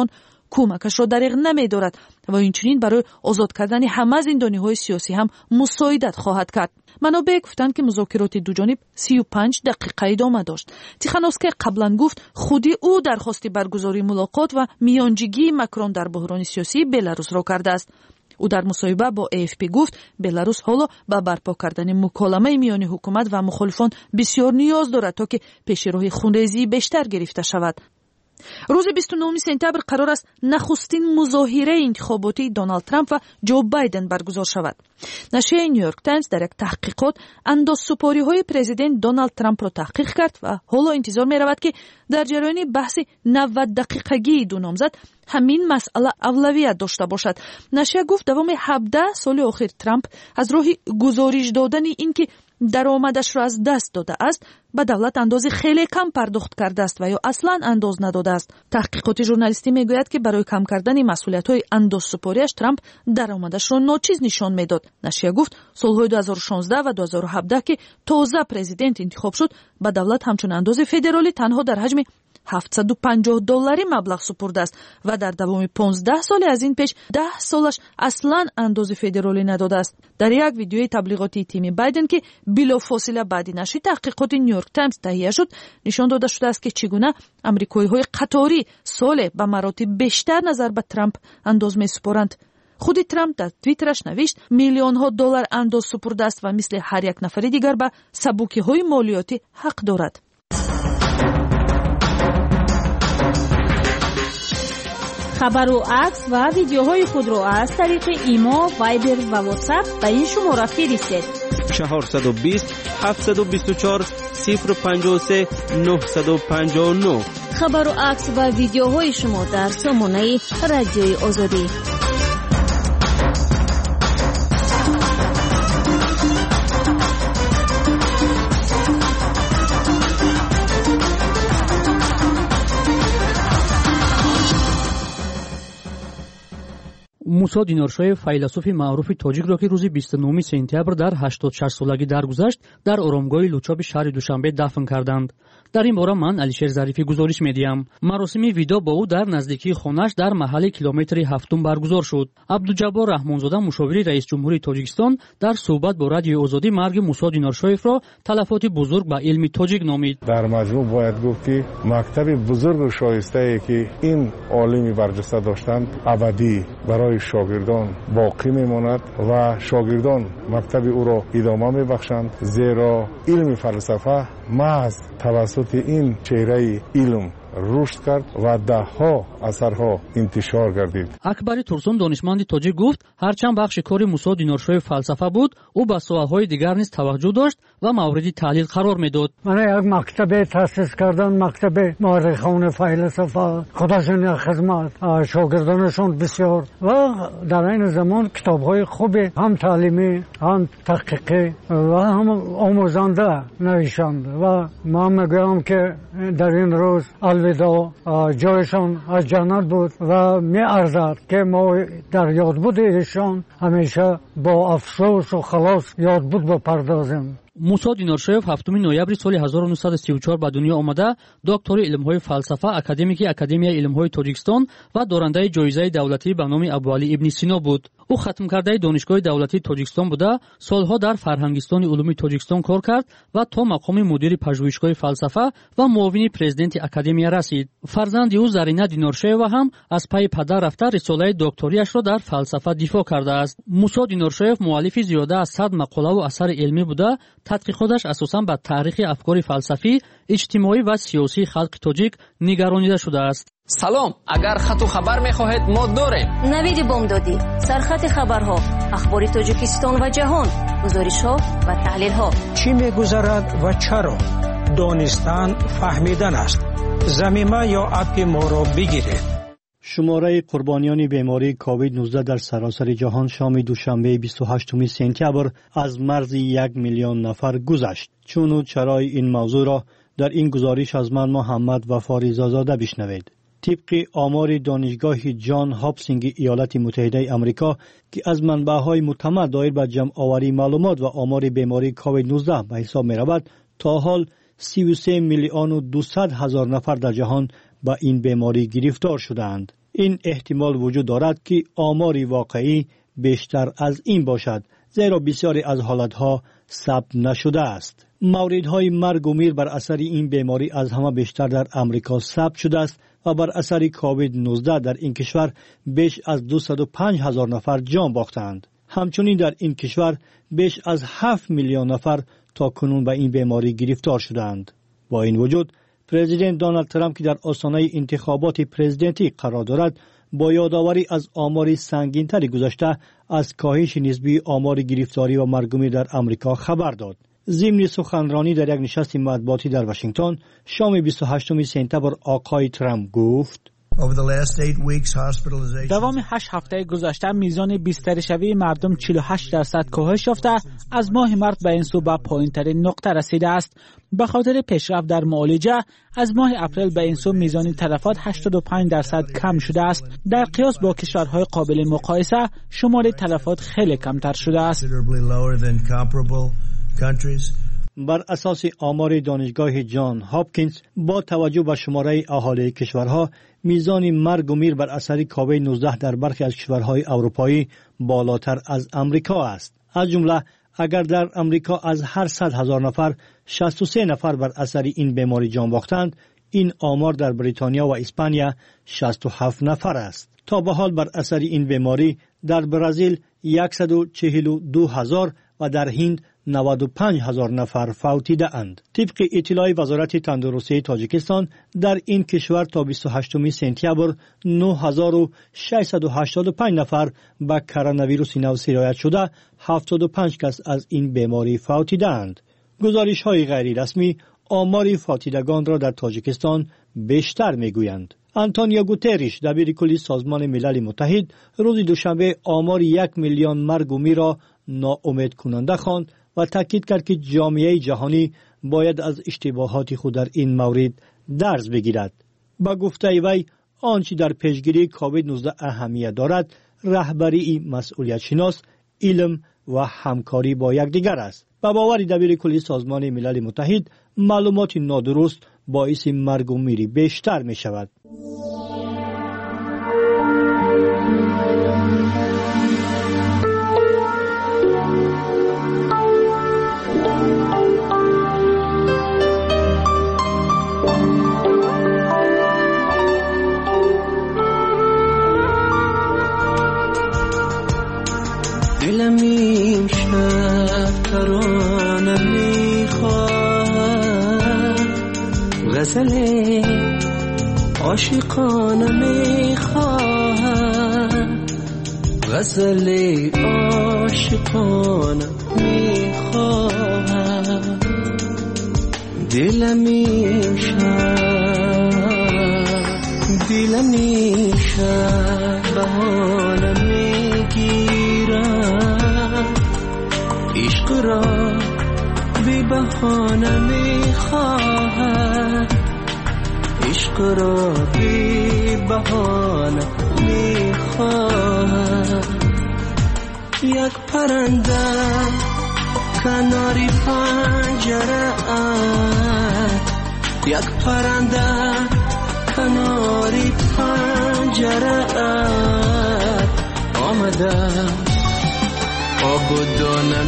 کمکش را دریغ نمی‌دارد و اینچنین برای آزاد کردن همه زندانی‌های سیاسی هم مساعدت خواهد کرد. منابع گفتند که مذاکرات دوجانب 35 دقیقه ادامه داشت. تیخانوفسکی قبلا گفت خودی او درخواست برگزاری ملاقات و میانجیگی ماکرون در بحران سیاسی بلاروس را کرده است. او در مصاحبه با AFP گفت بلاروس حالا با برپا کردن مکالمه میان حکومت و مخالفان بسیار نیاز دارد تا که پیش روی خونریزی بیشتر گرفته شود. روز 29 سپتامبر قرار است نخستین مظاهره انتخاباتی دونالد ترامپ و جو بایدن برگزار شود. نشریه نیویورک تایمز در یک تحقیقات اندازه‌سپاری‌های پرزیدنت دونالد ترامپ را تحقیق کرد و حالا انتظار می‌رود که در جریان بحث 90 دقیقگی دو نامزد همین مسئله اولویت داشته باشد. نشریه گفت دوام 17 سال اخیر ترامپ از راه گزارش دادن اینکه درآمدش را از دست داده است به دولت اندازه خیلی کم پرداخت کرده است و یا اصلا انداز نداده است. تحقیقات ژورنالیستی میگوید که برای کم کردن مسئولیت‌های اندازه‌سپاری‌اش ترامپ درآمدش را ناچیز نشان میداد. نشریه گفت سال‌های 2016 و 2017 که تازه پرزیدنت انتخاب شد به دولت همچون اندازه فدرالی تنها در حجم $750 مبلغ سپرده است و در دوام 15 سال از این پیش 10 سالش اصلا اندازه فدرالی نداده است. در یک ویدیوی تبلیغاتی تیم بایدن که بلافاصله بعد نشر تحقیقات نیویورک تایمز تهیه شد نشان داده شده است که چگونه آمریکایی‌های قطاری سال به مراتب بیشتر نظر به ترامپ انداز می‌سپارند. خود ترامپ در توییترش نوشت میلیون‌ها دلار انداز سپرده است و مثل هر یک نفر دیگر به سبوکی‌های مالیاتی حق دارد. خبر و عکس و ویدیوهای خود را از طریق ایما، وایبر و واتساپ به این شماره فرستید. 420 724 053 959. خبر و عکس و ویدیوهای شما در سامانه رادیوی آزادی. موسی دینارشویف فیلسوف معروف تاجیک را که روز 29 سپتامبر در 86 سالگی درگذشت در آرامگاه لوچاب شهر دوشنبه دفن کردند. در این باره من علیشیر ظریفی گزارش می‌دهم. مراسم ویدا با او در نزدیکی خانه‌اش در محل کیلومتر 7 برگزار شد. عبدالجبار رحمانزاده مشاور رئیس جمهوری تاجیکستان در صحبت با رادیو آزادی مرگ موسی دینارشویف را تلفات بزرگ به علم تاجیک نامید. در مجموع باید گفت که مکتب بزرگ و شایسته‌ای که این عالم برجسته داشتند ابدی برای شاگردان باقی میماند و شاگردان مکتب او را ادامه میبخشند، زیرا علم فلسفه محض توسط این چهره علم رشد کرد و دهها اثرها انتشار گردید. اکبر تورسون دانشمند تاجیک گفت هرچند بخش کار موسی دینارشویف فلسفه بود، او به ساحه‌های دیگر نیز توجه داشت و مورد تحلیل قرار میداد. من یک مکتب تأسیس کردم، مکتب مورخان فلسفه، خودشون خدمت شاگردانشون بسیار و در این زمان کتاب‌های خوبی هم تعلیمی هم تحقیقی و هم آموزنده نوشتند و من میگم که در این روز الوداع جایشان از جنت بود و می ارزد که ما در یادبود ایشان همیشه با افسوس و خلاص یادبود بپردازیم. موسی دینارشویف 7 نوامبر سال 1934 به دنیا آمده، دکتر علم‌های فلسفه، اکادمیک اکادمیای علم‌های تاجیکستان و دارنده جایزه دولتی به نام ابوعلی ابن سینا بود. او ختم کرده دانشگاه دولتی تاجیکستان بوده، سالها در فرهنگستان علومی تاجیکستان کار کرد و تا مقام مدیر پژوهشگاه فلسفه و معاون پرزیدنت اکادمیا رسید. فرزند او زرینه دینارشویف هم از پای پدر رفته رساله دکتریش را در فلسفه دفاع کرده است. موسی دینارشویف مؤلف زیاده از 100 مقاله و اثر علمی بوده. تحقیقاتش اساساً به تاریخ افکار فلسفی، اجتماعی و سیاسی خلق تاجیک نگرانیده شده است. سلام، اگر خط و خبر می‌خواهید ما داریم. نوید بامدادی، سرخط خبرها، اخبار تاجیکستان و جهان، گزارش‌ها و تحلیل‌ها. چی می‌گذرد و چرا؟ دانستن فهمیدن است. ضمیمه یا اپ ما را بگیرید. شماره قربانیان بیماری کووید 19 در سراسر جهان شام دوشنبه 28 سپتامبر از مرز 1 میلیون نفر گذشت. چون و چرای این موضوع را در این گزارش از من محمد وفاری زاده بشنوید. طبق آمار دانشگاه جان هاپکینز ایالات متحده آمریکا که از منبع‌های معتمد دایر به جمع آوری معلومات و آمار بیماری کووید 19 به حساب می‌رود، تا حال 33 میلیون و 200 هزار نفر در جهان با این بیماری گرفتار شدند. این احتمال وجود دارد که آمار واقعی بیشتر از این باشد، زیرا بسیاری از حالتها ثبت نشده است. موردهای مرگ و میر بر اثر این بیماری از همه بیشتر در امریکا ثبت شده است و بر اثر کووید 19 در این کشور بیش از 205,000 نفر جان باختند. همچنین در این کشور بیش از 7 میلیون نفر تا کنون به این بیماری گرفتار شدند. با این وجود پرزیدنت دونالد ترامپ که در آستانه انتخابات پرزیدنتی قرار دارد، با یادآوری از آمار سنگین‌تری گذشته از کاهش نسبی آمار گرفتاری و مرگ و میر در امریکا خبر داد. ضمن سخنرانی در یک نشست مطبوعاتی در واشنگتن شام 28 سپتامبر آقای ترامپ گفت: دوام 8 هفته گذشته میزان بستری شوی مردم 48% کاهش یافته از ماه مارس به این سو به پایین‌ترین نقطه رسیده است. به خاطر پیشرفت در معالجه از ماه اپریل به این سو میزان تلفات 85% کم شده است. در قیاس با کشورهای قابل مقایسه شمار تلفات خیلی کمتر شده است. بر اساس آمار دانشگاه جان هاپکینز، با توجه به شماره اهالی کشورها، میزان مرگ و میر بر اثر کووید 19 در برخی از کشورهای اروپایی بالاتر از امریکا است. از جمله اگر در امریکا از هر 100,000 نفر 63 نفر بر اثر این بیماری جان باختند، این آمار در بریتانیا و اسپانیا 67 نفر است. تا به حال بر اثر این بیماری در برزیل 142,000 و در هند 95,000 نفر فوتیده اند. طبق اطلاع وزارت تندرستی تاجیکستان، در این کشور تا 28 سپتامبر 9685 نفر به کرونا ویروس نو سرایت شده، 75 کس از این بیماری فوتیده اند. گزارش های غیر رسمی آمار فوتیدگان را در تاجیکستان بیشتر میگویند. آنتونیو گوتریش دبیر کلی سازمان ملل متحد روز دوشنبه آمار 1 میلیون مرگ و میر را ناامید کننده خواند و تاکید کرد که جامعه جهانی باید از اشتباهات خود در این مورد درس بگیرد. با گفته وی آنچه در پیشگیری کووید 19 اهمیت دارد رهبری مسئولیت شناس، علم و همکاری با یکدیگر است. با باور دبیر کلی سازمان ملل متحد، معلومات نادرست باعث مرگ و میر بیشتر می شود. دلم این شب ترانه میخواد، غزل عاشقانه میخواد، غزل عاشقانه میخواد. دلم این شب بهانه میگیرد، عشق را بی بهانه میخواهد، عشق را بی بهانه میخواهد. یک پرنده کناری پنجره است، یک پرنده کناری پنجره است، آمده آب و دانه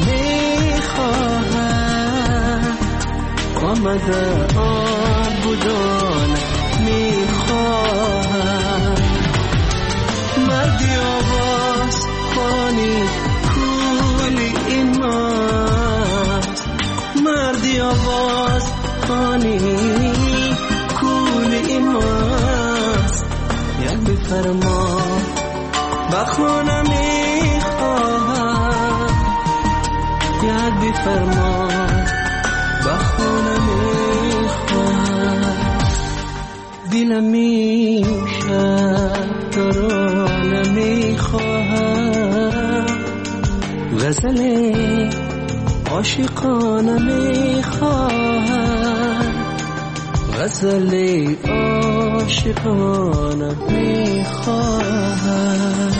میخواهد، آمده آب و دانه میخواهد. مردی آواز خانی کولی این ماست، مردی آواز خانی کولی این ماست. یک بفرما بخونه میخواهد، یک بفرما بخونه میخواهد. دلم میشد ترانه میخواهد، غزل عاشقانه میخواهد، غزل عاشقانه میخواهد.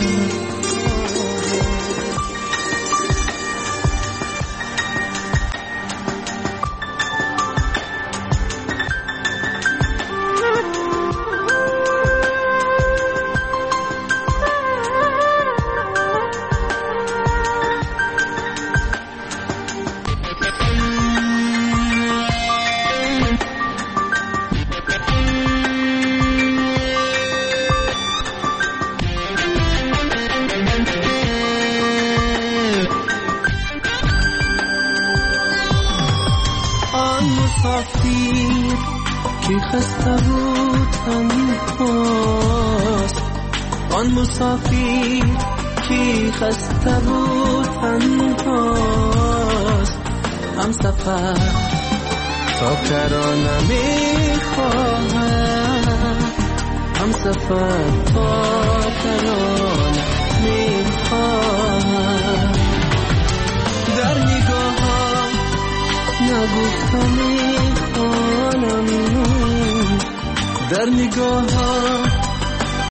مسافر که خسته بود تنهاست آن مسافر که خسته بود تنهاست هم سفر تا کرانه میخواهد هم سفر تا کرانه میخواهد در نگاه نگفتم میخوانم در نگاه